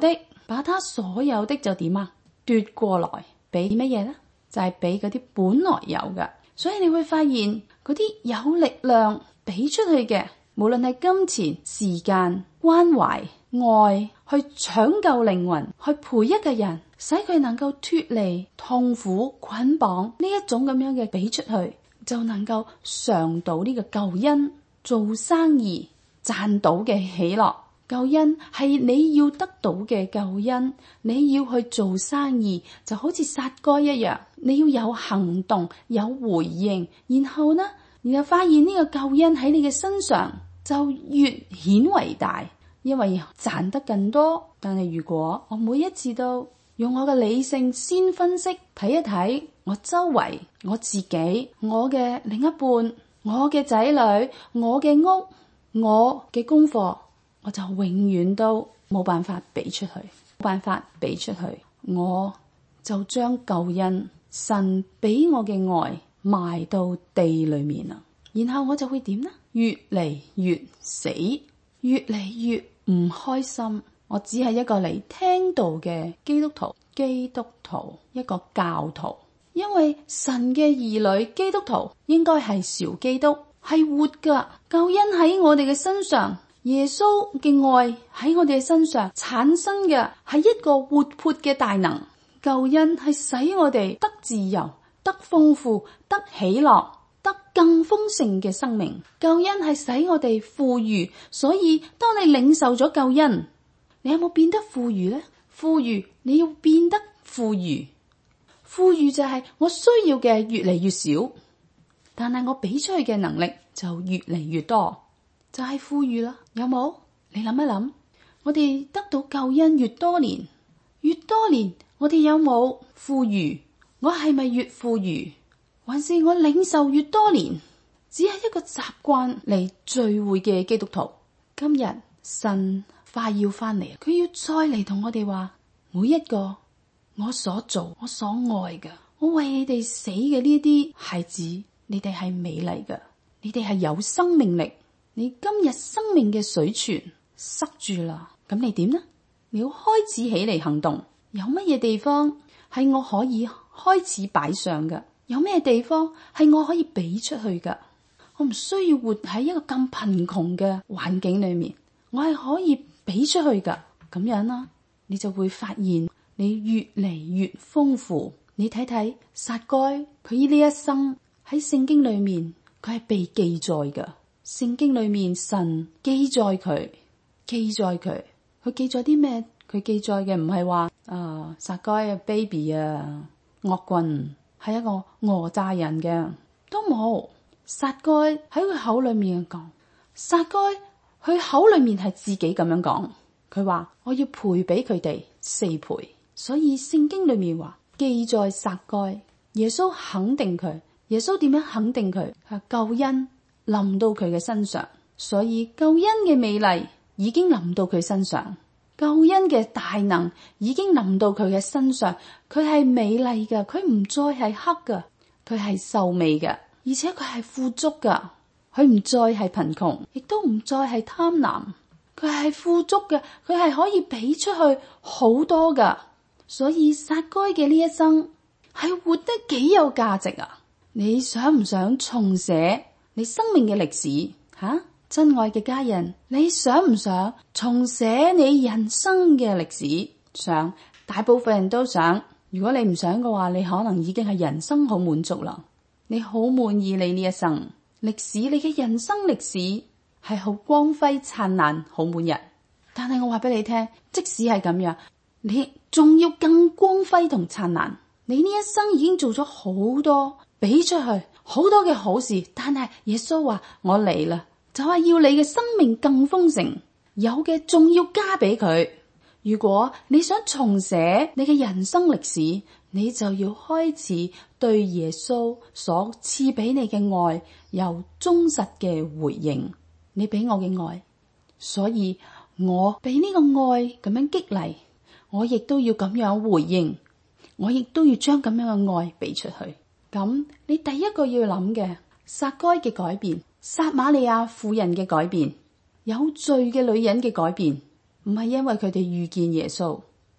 把他所有的就點啊？奪過來，俾乜嘢呢？就係俾嗰啲本來有嘅。所以你會發現嗰啲有力量俾出去嘅，無論係金錢、時間、關懷、愛，去搶救靈魂，去陪一個人，使佢能夠脫離痛苦捆綁，呢一種咁樣嘅俾出去，就能夠嘗到呢個救恩，做生意賺到嘅喜樂。救恩係你要得到嘅救恩，你要去做生意，就好似撒該一樣，你要有行動，有回應，然後發現呢個救恩喺你嘅身上就越顯為大，因為賺得更多。但係如果我每一次都用我嘅理性先分析睇一睇我周圍、我自己、我嘅另一半、我嘅仔女、我嘅屋、我嘅功課，我就永遠都冇辦法俾出去，冇辦法俾出去，我就將救恩神俾我嘅愛埋到地裏面啦。然後我就會點呢？越嚟越死，越嚟越唔開心。我只係一個嚟聽道嘅基督徒，一個教徒。因為神嘅兒女基督徒應該係小基督，係活噶。救恩喺我哋嘅身上，耶穌嘅愛喺我哋嘅身上產生嘅係一個活潑嘅大能。救恩係使我哋得自由、得豐富、得喜樂、得更豐盛嘅生命。救恩係使我哋富裕，所以當你領受咗救恩，你有冇變得富裕呢？富裕，你要變得富裕。富裕就係我需要嘅越嚟越少，但係我俾出去嘅能力就越嚟越多，就係富裕啦。有冇？你諗一諗，我哋得到救恩越多年，我哋有冇富裕？我係咪越富裕？還是我領受越多年，只係一個習慣嚟聚會嘅基督徒？今日神快要翻嚟，佢要再嚟同我哋話，每一個我所做、我所愛嘅，我為你哋死嘅呢啲孩子，你哋係美麗嘅，你哋係有生命力。你今日生命嘅水泉塞住啦，咁你點呢？你要開始起嚟行動。有乜嘢地方係我可以開始擺上嘅？有咩地方係我可以俾出去嘅？我唔需要活喺一個咁貧窮嘅環境裏面，我係可以俾出去嘅。咁樣啦，你就會發現你越嚟越豐富。你睇睇撒該，佢呢一生喺聖經裏面，佢係被記載嘅。聖經裏面神記載佢，佢記載啲咩？佢記載嘅唔係話撒該啊 baby 啊惡棍，係一個訛詐人嘅，都冇。撒該喺佢口裏面講，撒該佢口裏面係自己咁樣講，佢話我要賠俾佢哋4倍。所以聖經裏面話記載撒該，耶穌肯定佢。耶穌點樣肯定佢？係救恩臨到佢嘅身上，所以救恩嘅美麗已經臨到佢身上，救恩嘅大能已經臨到佢嘅身上。佢係美麗嘅，佢唔再係黑嘅，佢係秀美嘅，而且佢係富足嘅，佢唔再係貧窮，亦都唔再係貪婪，佢係富足嘅，佢係可以俾出去好多嘅。所以撒該嘅呢一生係活得幾有價值啊！你想唔想重寫你生命嘅歷史？親愛嘅家人，你想唔想重寫你人生嘅歷史？想，大部分人都想。如果你唔想嘅話，你可能已經係人生好滿足啦。你好滿意你呢一生歷史，你嘅人生歷史係好光輝燦爛，好滿日。但係我話俾你聽，即使係咁樣，你仲要更光輝同燦爛。你呢一生已經做咗好多，俾出去好多嘅好事，但係耶穌話我嚟啦，就係要你嘅生命更豐盛，有嘅仲要加俾佢。如果你想重寫你嘅人生歷史，你就要開始對耶穌所賜俾你嘅愛有忠實嘅回應。你俾我嘅愛，所以我俾呢個愛咁樣激勵，我亦都要咁樣回應，我亦都要將咁樣嘅愛俾出去。咁你第一個要諗嘅，撒該嘅改變，撒瑪利亞婦人嘅改變，有罪嘅女人嘅改變，唔係因為佢哋遇見耶穌，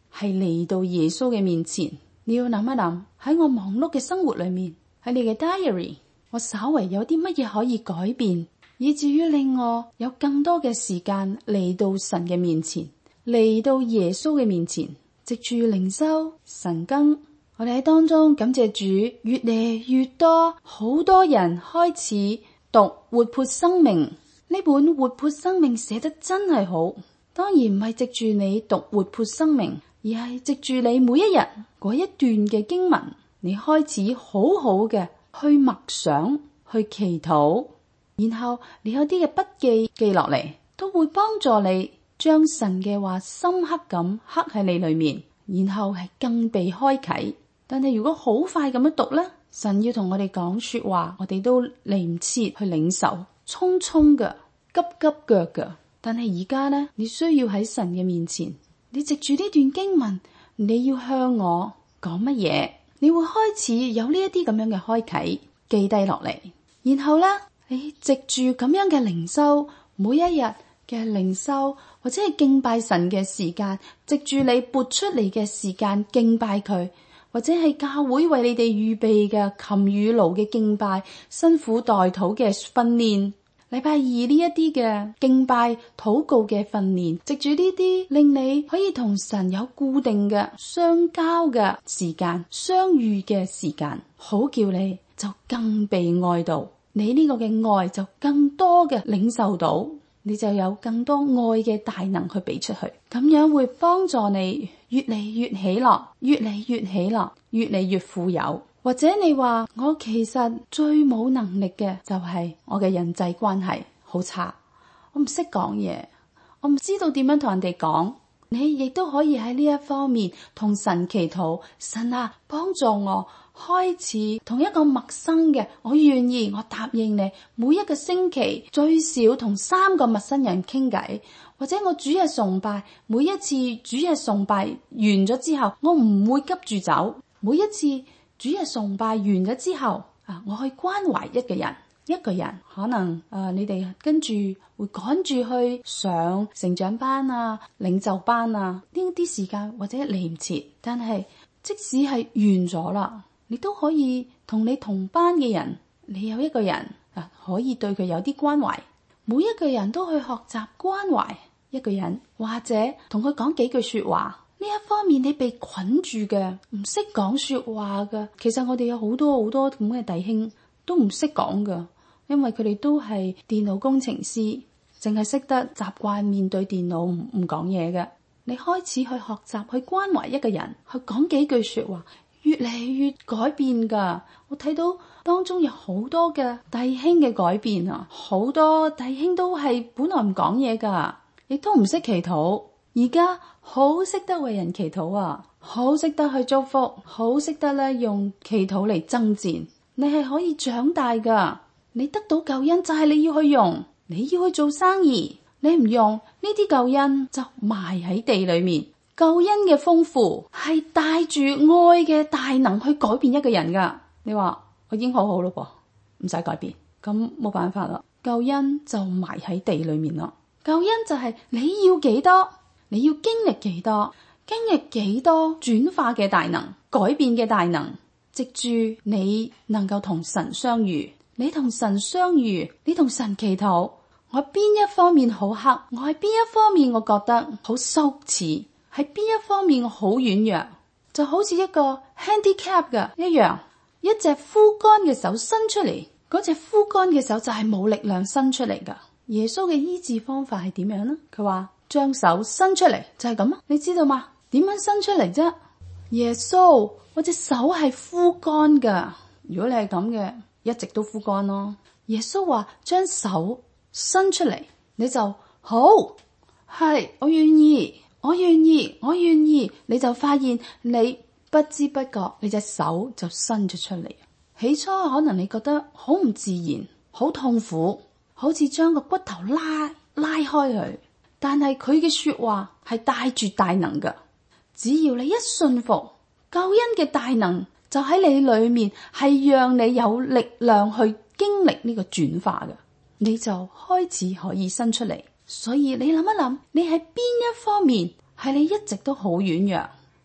係嚟到耶穌嘅面前。你要諗一諗，喺我忙碌嘅生活裏面，喺你嘅 diary， 我稍為有啲乜嘢可以改變，以至於令我有更多嘅時間嚟到神嘅面前，嚟到耶穌嘅面前，藉住靈修神更，我哋喺當中感謝主，越嚟越多好多人開始讀活潑生命。呢本活潑生命寫得真係好，當然唔係藉住你讀活潑生命，而係藉住你每一日嗰一段嘅經文，你開始好好嘅去默想，去祈禱，然後你有啲嘅筆記記落嚟，都會幫助你將神嘅話深刻咁刻喺你裏面，然後係更被開啟。但係如果好快咁樣讀呢，神要同我哋講說話，我哋都嚟唔切去領受，匆匆嘅，急急腳嘅。但係而家呢，你需要喺神嘅面前，你藉住呢段經文，你要向我講乜嘢，你會開始有呢一啲咁樣嘅開啟，記低落嚟。然後呢，你藉住咁樣嘅靈修，每一日嘅靈修或者係敬拜神嘅時間，藉住你撥出嚟嘅時間敬拜佢，或者係教會為你哋預備嘅琴與爐嘅敬拜、辛苦代禱嘅訓練、禮拜二呢一啲嘅敬拜禱告嘅訓練，藉住呢啲令你可以同神有固定嘅相交嘅時間、相遇嘅時間，好叫你就更被愛到，你呢個嘅愛就更多嘅領受到，你就有更多愛嘅大能去俾出去，咁樣會幫助你越嚟越喜樂，越嚟越喜樂，越嚟越富有。或者你話我其實最冇能力嘅就係我嘅人際關係好差，我唔識講嘢，我唔知道點樣同人哋講。你亦都可以喺呢一方面同神祈禱，神啊，幫助我開始同一個陌生嘅，我願意，我答應你，每一個星期最少同3個陌生人傾偈，或者我主日崇拜，每一次主日崇拜完咗之後，我唔會急住走，每一次主日崇拜完咗之後，我去關懷一個人，可能你哋跟住會趕住去上成長班啊、領袖班啊，呢啲時間或者嚟唔切，但係即使係完咗啦，你都可以同你同班嘅人，你有一個人可以對佢有啲關懷，每一個人都去學習關懷一個人，或者同佢講幾句說話。呢一方面你被捆住嘅，唔識講說話嘅，其實我哋有好多咁嘅弟兄都唔識講㗎，因為佢哋都係電腦工程師，淨係識得習慣面對電腦唔講嘢嘅。你開始去學習去關懷一個人，去講幾句說話，越嚟越改變㗎。我睇到當中有好多嘅弟兄嘅改變啊，好多弟兄都係本來唔講嘢㗎，亦都唔識祈禱，而家好識得為人祈禱啊，好識得去祝福，好識得咧用祈禱嚟爭戰。你係可以長大噶，你得到救恩就係你要去用，你要去做生意，你唔用呢啲救恩就埋喺地裏面。救恩嘅豐富係帶住愛嘅大能去改變一個人噶。你話我已經好好咯噃，唔使改變，咁冇辦法啦，救恩就埋喺地裏面啦。救恩就係你要幾多，你要經歷幾多，經歷幾多轉化嘅大能，改變嘅大能，藉住你能夠同神相遇，你同神相遇，你同神祈禱，我邊一方面好黑，我喺邊一方面我覺得好羞恥，喺邊一方面我好軟弱，就好似一個 handicap 嘅一樣，一隻枯乾嘅手伸出嚟，嗰隻枯乾嘅手就係冇力量伸出嚟噶。耶穌嘅醫治方法係點樣呢？佢話將手伸出嚟就係咁啊，你知道嗎？點樣伸出嚟啫？耶穌，我隻手係枯乾噶。如果你係咁嘅，一直都枯乾咯。耶穌話將手伸出嚟，你就好，係我願意，我願意，我願意。你就發現你不知不覺，你隻手就伸咗出嚟。起初可能你覺得好唔自然，好痛苦，好似將個骨頭拉開佢，但係佢嘅說話係帶住大能噶。只要你一信服，救恩嘅大能就喺你裏面，係讓你有力量去經歷呢個轉化嘅，你就開始可以伸出嚟。所以你諗一諗，你喺邊一方面係你一直都好軟弱，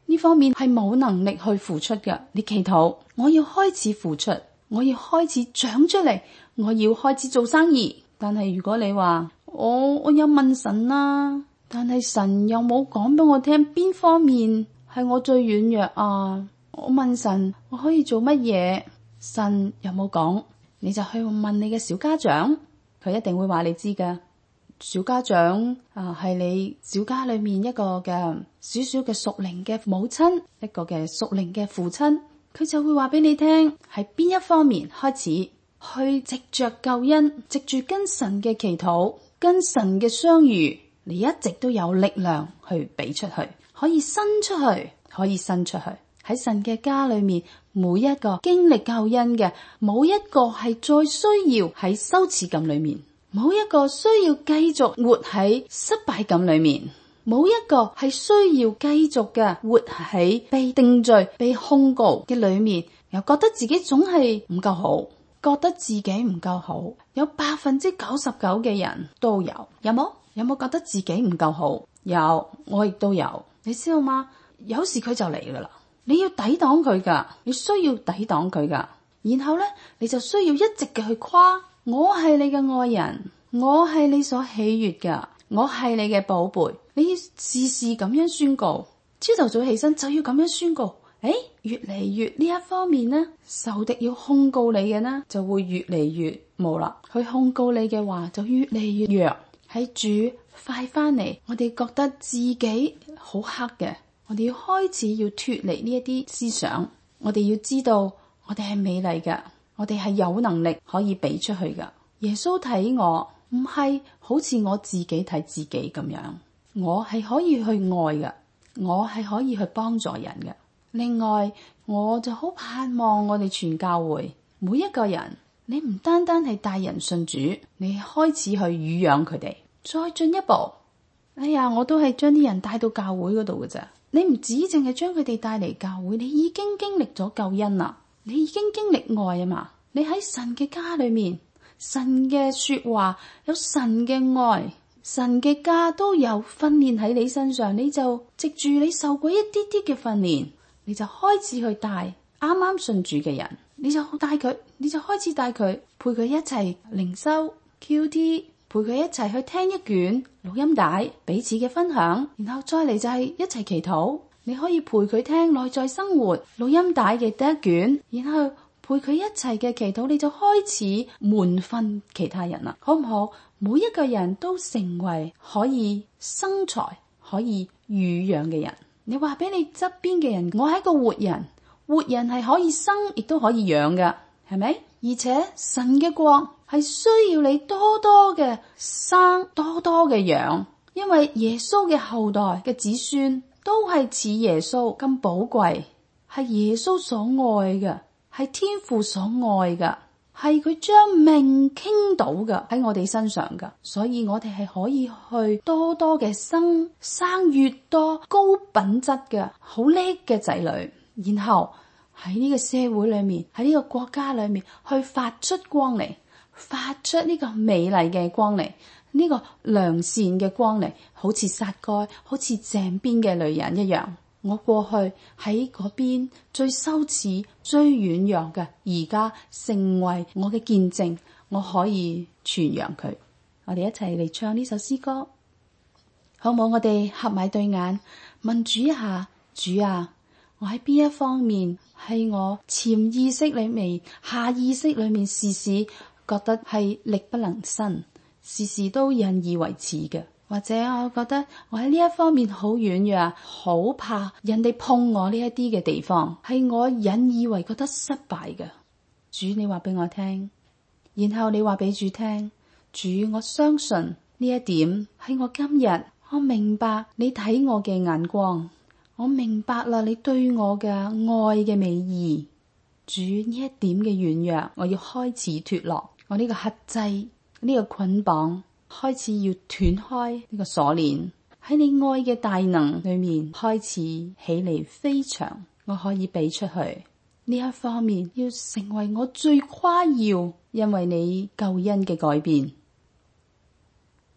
呢方面係冇能力去付出嘅。你祈禱，我要開始付出，我要開始長出嚟，我要開始做生意。但係如果你話我有問神啦，但係神又冇講俾我聽邊方面係我最軟弱啊，我問神我可以做乜嘢，神又冇講，你就去問你嘅小家長，佢一定會話你知㗎。小家長係你小家裏面一個嘅少少嘅屬靈嘅母親，一個嘅屬靈嘅父親，佢就會話俾你聽係邊一方面開始去藉着救恩，藉住跟神嘅祈禱，跟神嘅相遇，你一直都有力量去俾出去，可以伸出去，可以伸出去。喺神嘅家裏面，每一個經歷救恩嘅，冇一個係再需要喺羞恥感裏面，冇一個需要繼續活喺失敗感裏面，冇一個係需要繼續嘅活喺被定罪、被控告嘅裏面，又覺得自己總係唔夠好，覺得自己唔夠好。有99%嘅人都有冇？有冇覺得自己唔夠好？有，我亦都有。你知道嗎？有時佢就嚟噶啦，你要抵擋佢噶，你需要抵擋佢噶。然後咧，你就需要一直嘅去誇，我係你嘅愛人，我係你所喜悅噶，我係你嘅寶貝。你要時時咁樣宣告，朝頭早起身就要咁樣宣告。越嚟越呢一方面呢，仇敵要控告你嘅呢，就會越嚟越冇啦。佢控告你嘅話就越嚟越弱。喺主快翻嚟，我哋覺得自己好黑嘅，我哋要開始要脫離呢一啲思想。我哋要知道我哋係美麗嘅，我哋係有能力可以俾出去嘅。耶穌睇我唔係好似我自己睇自己咁樣，我係可以去愛嘅，我係可以去幫助人嘅。另外，我就好盼望我哋全教會每一個人，你唔單單係帶人信主，你開始去乳養佢哋，再進一步。我都係將啲人帶到教會嗰度嘅咋。你唔止淨係將佢哋帶嚟教會，你已經經歷咗救恩啦，你已經經歷愛啊嘛。你喺神嘅家裏面，神嘅說話有神嘅愛，神嘅家都有訓練喺你身上，你就藉住你受過一啲啲嘅訓練，你就開始去帶啱啱信主嘅人，你就開始帶佢，陪佢一齊靈修 QT， 陪佢一齊去聽一卷錄音帶，彼此嘅分享，然後再嚟就係一齊祈禱。你可以陪佢聽內在生活錄音帶嘅第一卷，然後陪佢一齊嘅祈禱，你就開始門訓其他人啦，好唔好？每一個人都成為可以生財、可以乳養嘅人。你話俾你側邊嘅人，我係一個活人，活人係可以生，亦都可以養㗎，係咪？而且神嘅國係需要你多多嘅生，多多嘅養，因為耶穌嘅後代嘅子孫都係似耶穌咁寶貴，係耶穌所愛嘅，係天父所愛嘅，係佢將命傾倒嘅喺我哋身上嘅，所以我哋係可以去多多嘅生越多高品質嘅好叻嘅仔女，然後喺呢個社會裏面，喺呢個國家裏面去發出光嚟，發出呢個美麗嘅光嚟，呢個良善嘅光嚟，好似撒該，好似井邊嘅女人一樣。我過去喺嗰邊最羞恥、最軟弱嘅，而家成為我嘅見證，我可以傳揚佢。我哋一齊嚟唱呢首詩歌，好唔好？我哋合埋對眼，問主一下：主啊，我喺邊一方面係我潛意識裏面、下意識裏面時時覺得係力不能伸，時時都引以為恥嘅？或者我覺得我喺呢一方面好軟弱，好怕人哋碰我呢一啲嘅地方，係我引以為覺得失敗嘅。主，你話俾我聽，然後你話俾主聽，主，我相信呢一點喺我今日，我明白你睇我嘅眼光，我明白啦，你對我嘅愛嘅美意。主，呢一點嘅軟弱，我要開始脫落，我呢個轄制，呢個捆綁開始要斷開呢個鎖鏈，喺你愛嘅大能裏面開始起嚟飛翔，我可以俾出去呢一方面，要成為我最誇耀，因為你救恩嘅改變。